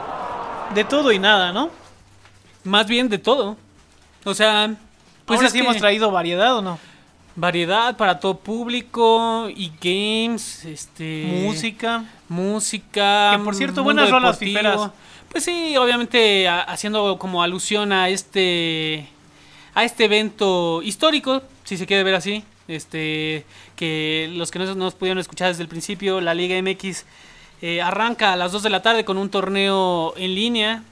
De todo y nada, ¿no? Más bien de todo. O sea, pues ahora es sí que hemos traído variedad, ¿o no? variedad para todo público y games, este, Música. música. Que por cierto, mundo buenas rolas deportivo. fiferas. Pues sí, obviamente a- haciendo como alusión a este a este evento histórico, si se quiere ver así, este que los que no nos pudieron escuchar desde el principio, la Liga M X eh, arranca a las dos de la tarde con un torneo en línea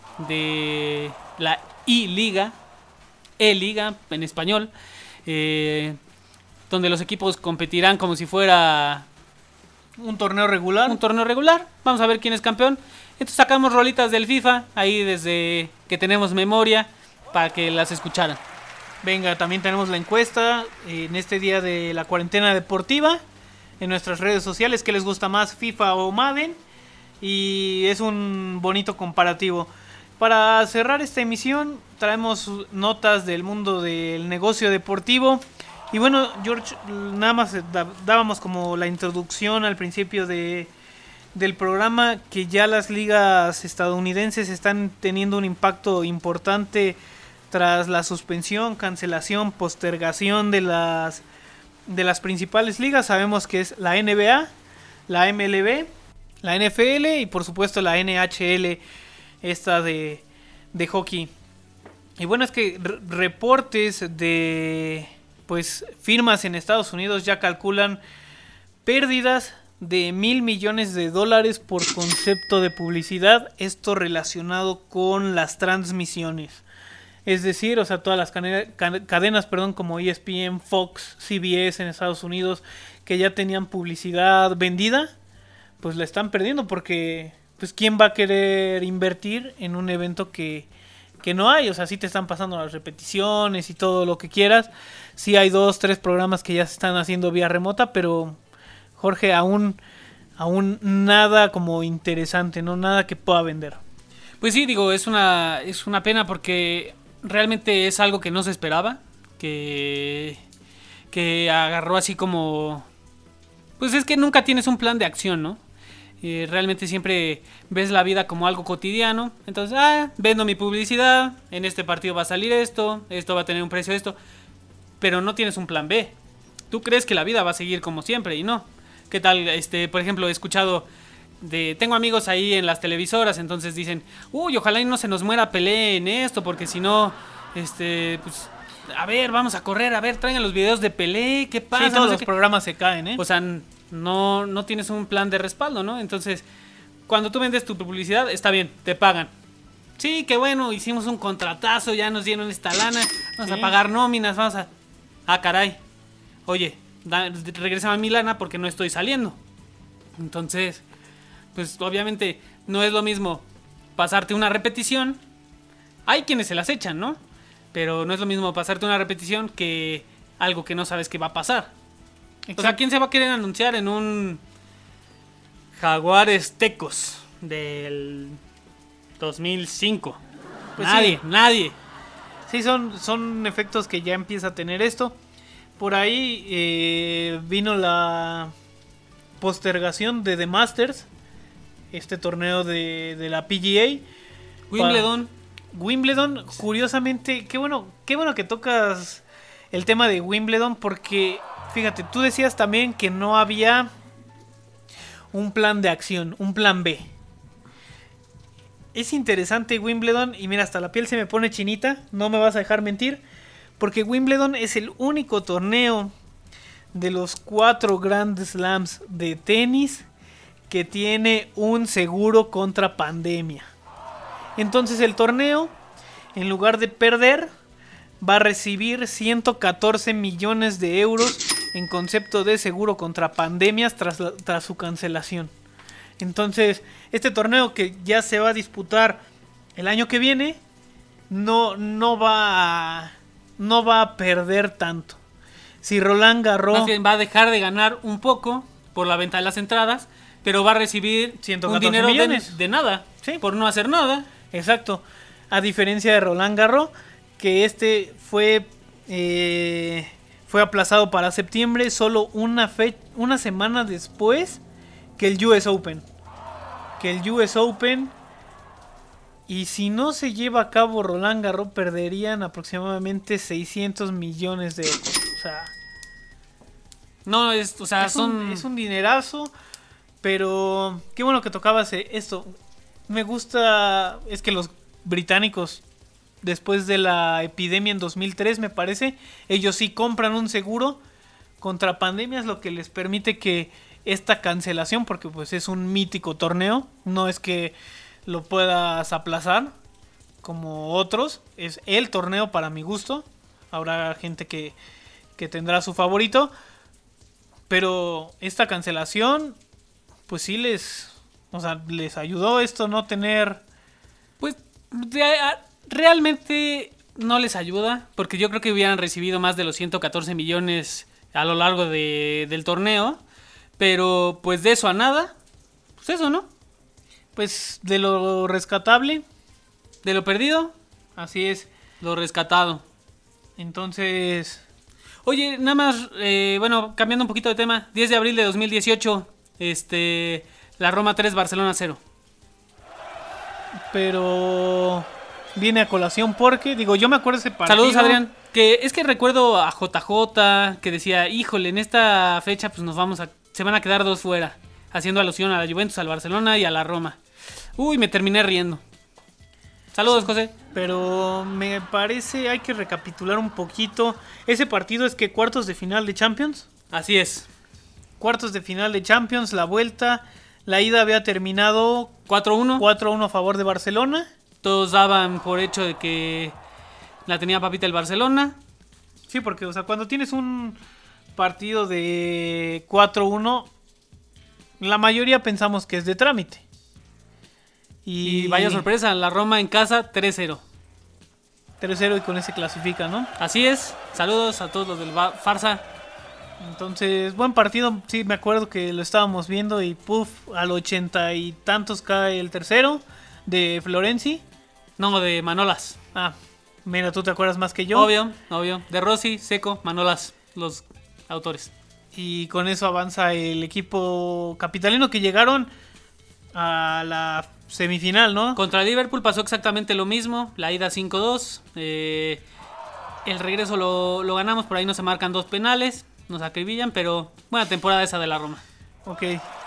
de la I-Liga, E-Liga en español, eh, donde los equipos competirán como si fuera Un torneo regular. un torneo regular. Vamos a ver quién es campeón. Entonces sacamos rolitas del FIFA ahí desde que tenemos memoria para que las escucharan. Venga, también tenemos la encuesta eh, en este día de la cuarentena deportiva en nuestras redes sociales. ¿Qué les gusta más, FIFA o Madden? Y es un bonito comparativo. para cerrar esta emisión traemos notas del mundo del negocio deportivo. Y bueno, George, nada más dábamos como la introducción al principio de, del programa, que ya las ligas estadounidenses están teniendo un impacto importante tras la suspensión, cancelación, postergación de las, de las principales ligas. Sabemos que es la N B A, la M L B, la N F L y por supuesto la N H L, esta de, de hockey. Y bueno, es que r- reportes de pues firmas en Estados Unidos ya calculan pérdidas de mil millones de dólares por concepto de publicidad, esto relacionado con las transmisiones. Es decir, o sea, todas las cane- cadenas, perdón, como E S P N, Fox, C B S en Estados Unidos, que ya tenían publicidad vendida, pues la están perdiendo porque, pues, ¿quién va a querer invertir en un evento que, que no hay? O sea, sí te están pasando las repeticiones y todo lo que quieras. Sí hay dos, tres programas que ya se están haciendo vía remota, pero, Jorge, aún, aún nada como interesante, ¿no? Nada que pueda vender. Pues sí, digo, es una, es una pena porque realmente es algo que no se esperaba, que, que agarró así como... Pues es que nunca tienes un plan de acción, ¿no? Eh, realmente siempre ves la vida como algo cotidiano. Entonces, ah, vendo mi publicidad, en este partido va a salir esto, esto va a tener un precio, esto. Pero no tienes un plan B. Tú crees que la vida va a seguir como siempre y no. ¿Qué tal? Este, por ejemplo, he escuchado... De, tengo amigos ahí en las televisoras, entonces dicen, uy, ojalá y no se nos muera Pelé en esto, porque si no, este, pues, a ver, vamos a correr, a ver, traigan los videos de Pelé, ¿qué pasa? Sí, todos no sé los qué. programas se caen, ¿eh? O sea, no, no tienes un plan de respaldo, ¿no? Entonces, cuando tú vendes tu publicidad, está bien, te pagan. Sí, qué bueno, hicimos un contratazo, ya nos dieron esta lana, vamos Sí. a pagar nóminas, vamos a... Ah, caray, oye, da, regrésame mi lana porque no estoy saliendo. Entonces... pues obviamente no es lo mismo pasarte una repetición. Hay quienes se las echan, ¿no? Pero no es lo mismo pasarte una repetición que algo que no sabes que va a pasar. Exacto. O sea, ¿quién se va a querer anunciar en un Jaguares Tecos del dos mil cinco? Pues nadie, sí. nadie. Sí, son, son efectos que ya empieza a tener esto. Por ahí eh, vino la postergación de The Masters, este torneo de, de la P G A. Wimbledon. Para Wimbledon, curiosamente, qué bueno, qué bueno que tocas el tema de Wimbledon, porque fíjate, tú decías también que no había un plan de acción, un plan B. Es interesante Wimbledon, y mira, hasta la piel se me pone chinita, no me vas a dejar mentir, porque Wimbledon es el único torneo de los cuatro Grand Slams de tenis que tiene un seguro contra pandemia. Entonces el torneo, en lugar de perder, va a recibir ciento catorce millones de euros en concepto de seguro contra pandemias tras, la, tras su cancelación. Entonces, este torneo que ya se va a disputar el año que viene, no, no, va, a, no va a perder tanto. Si Roland Garros... Más bien va a dejar de ganar un poco por la venta de las entradas, pero va a recibir ciento un catorce dinero de, millones. de nada, Sí. por no hacer nada. Exacto. A diferencia de Roland Garros, que este fue eh, fue aplazado para septiembre, solo una fe una semana después que el U S Open. Que el U S Open. Y si no se lleva a cabo Roland Garros, perderían aproximadamente seiscientos millones de euros. O sea, No, es, o sea, es, son... un, es un dinerazo. Pero qué bueno que tocabas esto. Me gusta, es que los británicos, después de la epidemia en dos mil tres, me parece, ellos sí compran un seguro contra pandemias, lo que les permite que esta cancelación, porque pues es un mítico torneo, no es que lo puedas aplazar como otros, es el torneo para mi gusto. Habrá gente que, que tendrá su favorito, pero esta cancelación, pues sí les, o sea, les ayudó esto no tener... Pues re- realmente no les ayuda, porque yo creo que hubieran recibido más de los ciento catorce millones a lo largo de, del torneo, pero pues de eso a nada, pues eso, ¿no? Pues de lo rescatable, De lo perdido, Así es. lo rescatado. Entonces, Oye, nada más, eh, bueno, cambiando un poquito de tema. diez de abril de dos mil dieciocho, este, la Roma tres, Barcelona cero. pero viene a colación porque, digo, yo me acuerdo de ese partido. Saludos, Adrián. Que es que recuerdo a J J que decía, híjole, en esta fecha pues nos vamos a, se van a quedar dos fuera, haciendo alusión a la Juventus, al Barcelona y a la Roma. Uy, me terminé riendo. Saludos, José. Pero me parece, hay que recapitular un poquito. Ese partido es que cuartos de final de Champions. Así es. Cuartos de final de Champions, la vuelta. La ida había terminado cuatro uno. cuatro a uno a favor de Barcelona. Todos daban por hecho de que la tenía papita el Barcelona. Sí, porque, o sea, cuando tienes un partido de cuatro uno, la mayoría pensamos que es de trámite. Y, y vaya sorpresa, la Roma en casa tres cero. tres cero y con ese clasifica, ¿no? Así es. Saludos a todos los del Ba- Farsa. Entonces, buen partido. Sí, me acuerdo que lo estábamos viendo y puff, al ochenta y tantos cae el tercero de Florenzi. No, de Manolas. Ah, mira, tú te acuerdas más que yo. Obvio, obvio. De Rossi, Seco, Manolas, los autores. Y con eso avanza el equipo capitalino que llegaron a la semifinal, ¿no? Contra Liverpool pasó exactamente lo mismo. La ida cinco dos. Eh, el regreso lo, lo ganamos. Por ahí no se marcan dos penales. Nos acribillan, pero buena temporada esa de la Roma. Ok.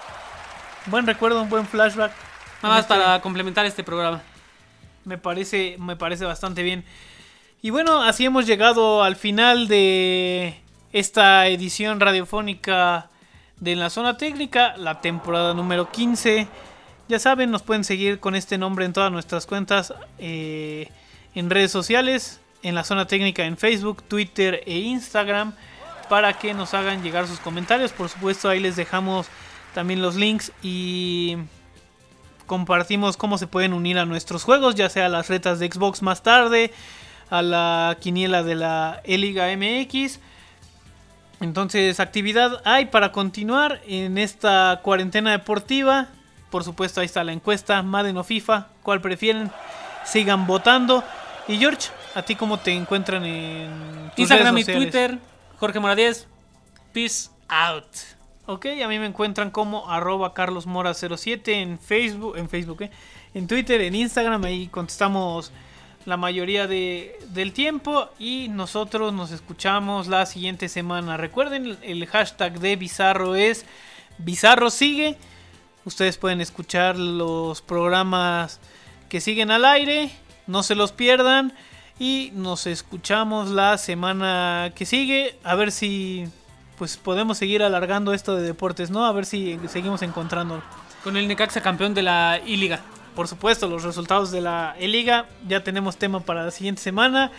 Buen recuerdo, un buen flashback. Nada más Este, para complementar este programa. Me parece, me parece bastante bien. Y bueno, así hemos llegado al final de esta edición radiofónica de En la Zona Técnica, la temporada número quince. Ya saben, nos pueden seguir con este nombre en todas nuestras cuentas eh, en redes sociales, en la Zona Técnica en Facebook, Twitter e Instagram, para que nos hagan llegar sus comentarios. Por supuesto, ahí les dejamos también los links y compartimos cómo se pueden unir a nuestros juegos, ya sea a las retas de Xbox más tarde, a la quiniela de la E-Liga M X. Entonces, actividad hay para continuar en esta cuarentena deportiva. Por supuesto, ahí está la encuesta, Madden o FIFA, ¿cuál prefieren? Sigan votando. Y George, ¿a ti cómo te encuentran en tus Instagram y redes sociales? Twitter, Jorge Moradiez. Peace out. Ok, a mí me encuentran como arroba carlosmora cero siete en Facebook, en Facebook, ¿eh? En Twitter, en Instagram, ahí contestamos la mayoría de, del tiempo y nosotros nos escuchamos la siguiente semana. Recuerden, el hashtag de Bizarro es Bizarro Sigue. Ustedes pueden escuchar los programas que siguen al aire, no se los pierdan y nos escuchamos la semana que sigue. A ver si pues podemos seguir alargando esto de deportes, ¿no? A ver si seguimos encontrando. Con el Necaxa campeón de la I-Liga. Por supuesto, los resultados de la E-Liga. Ya tenemos tema para la siguiente semana.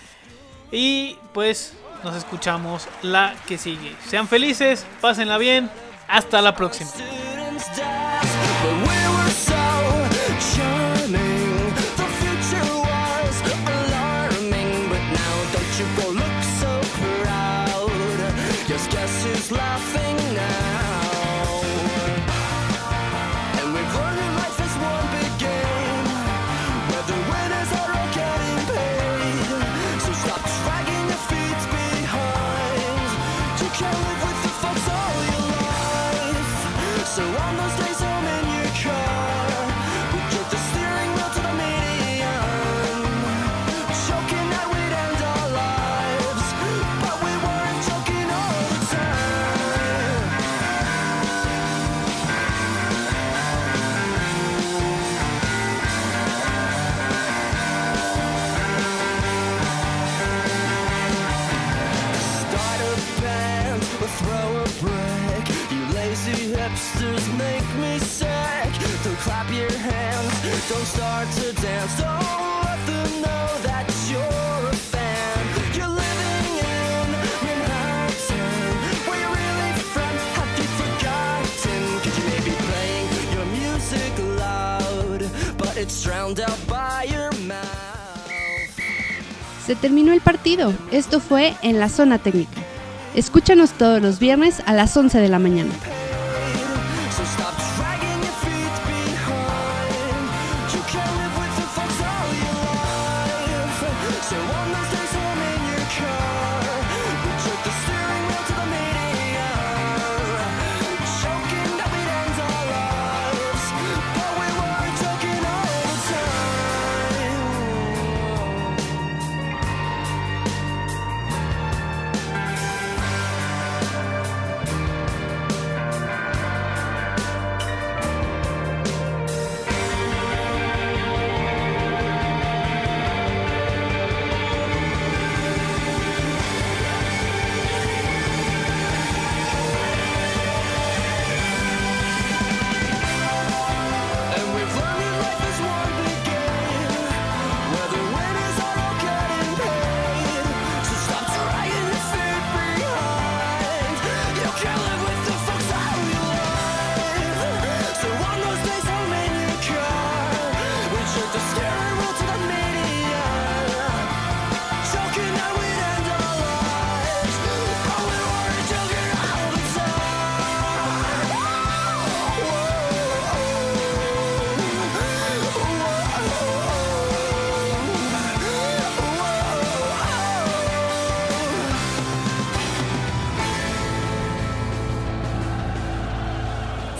Y pues nos escuchamos la que sigue. Sean felices, pásenla bien. Hasta la próxima. Laughing now, and we've learned that life is one big game, where the winners are all getting paid. So stop dragging your feet behind. You can't live with the folks all your life. So on those days home in your car, we get the steering wheel to the median, joking that we'd end our lives, but we weren't joking all the time. Start a band or throw a brick. You lazy hipsters make me sick. Don't clap your hands, don't start to dance. Don't let them know that you're a fan. You're living in Manhattan. Where you're really from, have you forgotten? Could you maybe playing your music loud, but it's drowned out by your mouth. Se terminó el partido. Esto fue En la Zona Técnica. Escúchanos todos los viernes a las once de la mañana. So stop dragging your feet behind. You can't live with the folks all your life.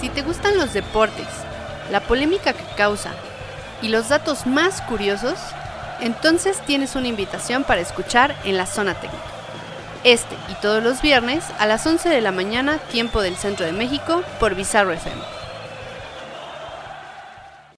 Si te gustan los deportes, la polémica que causa y los datos más curiosos, entonces tienes una invitación para escuchar en la Zona Técnica. Este y todos los viernes a las once de la mañana, tiempo del Centro de México, por Bizarro F M.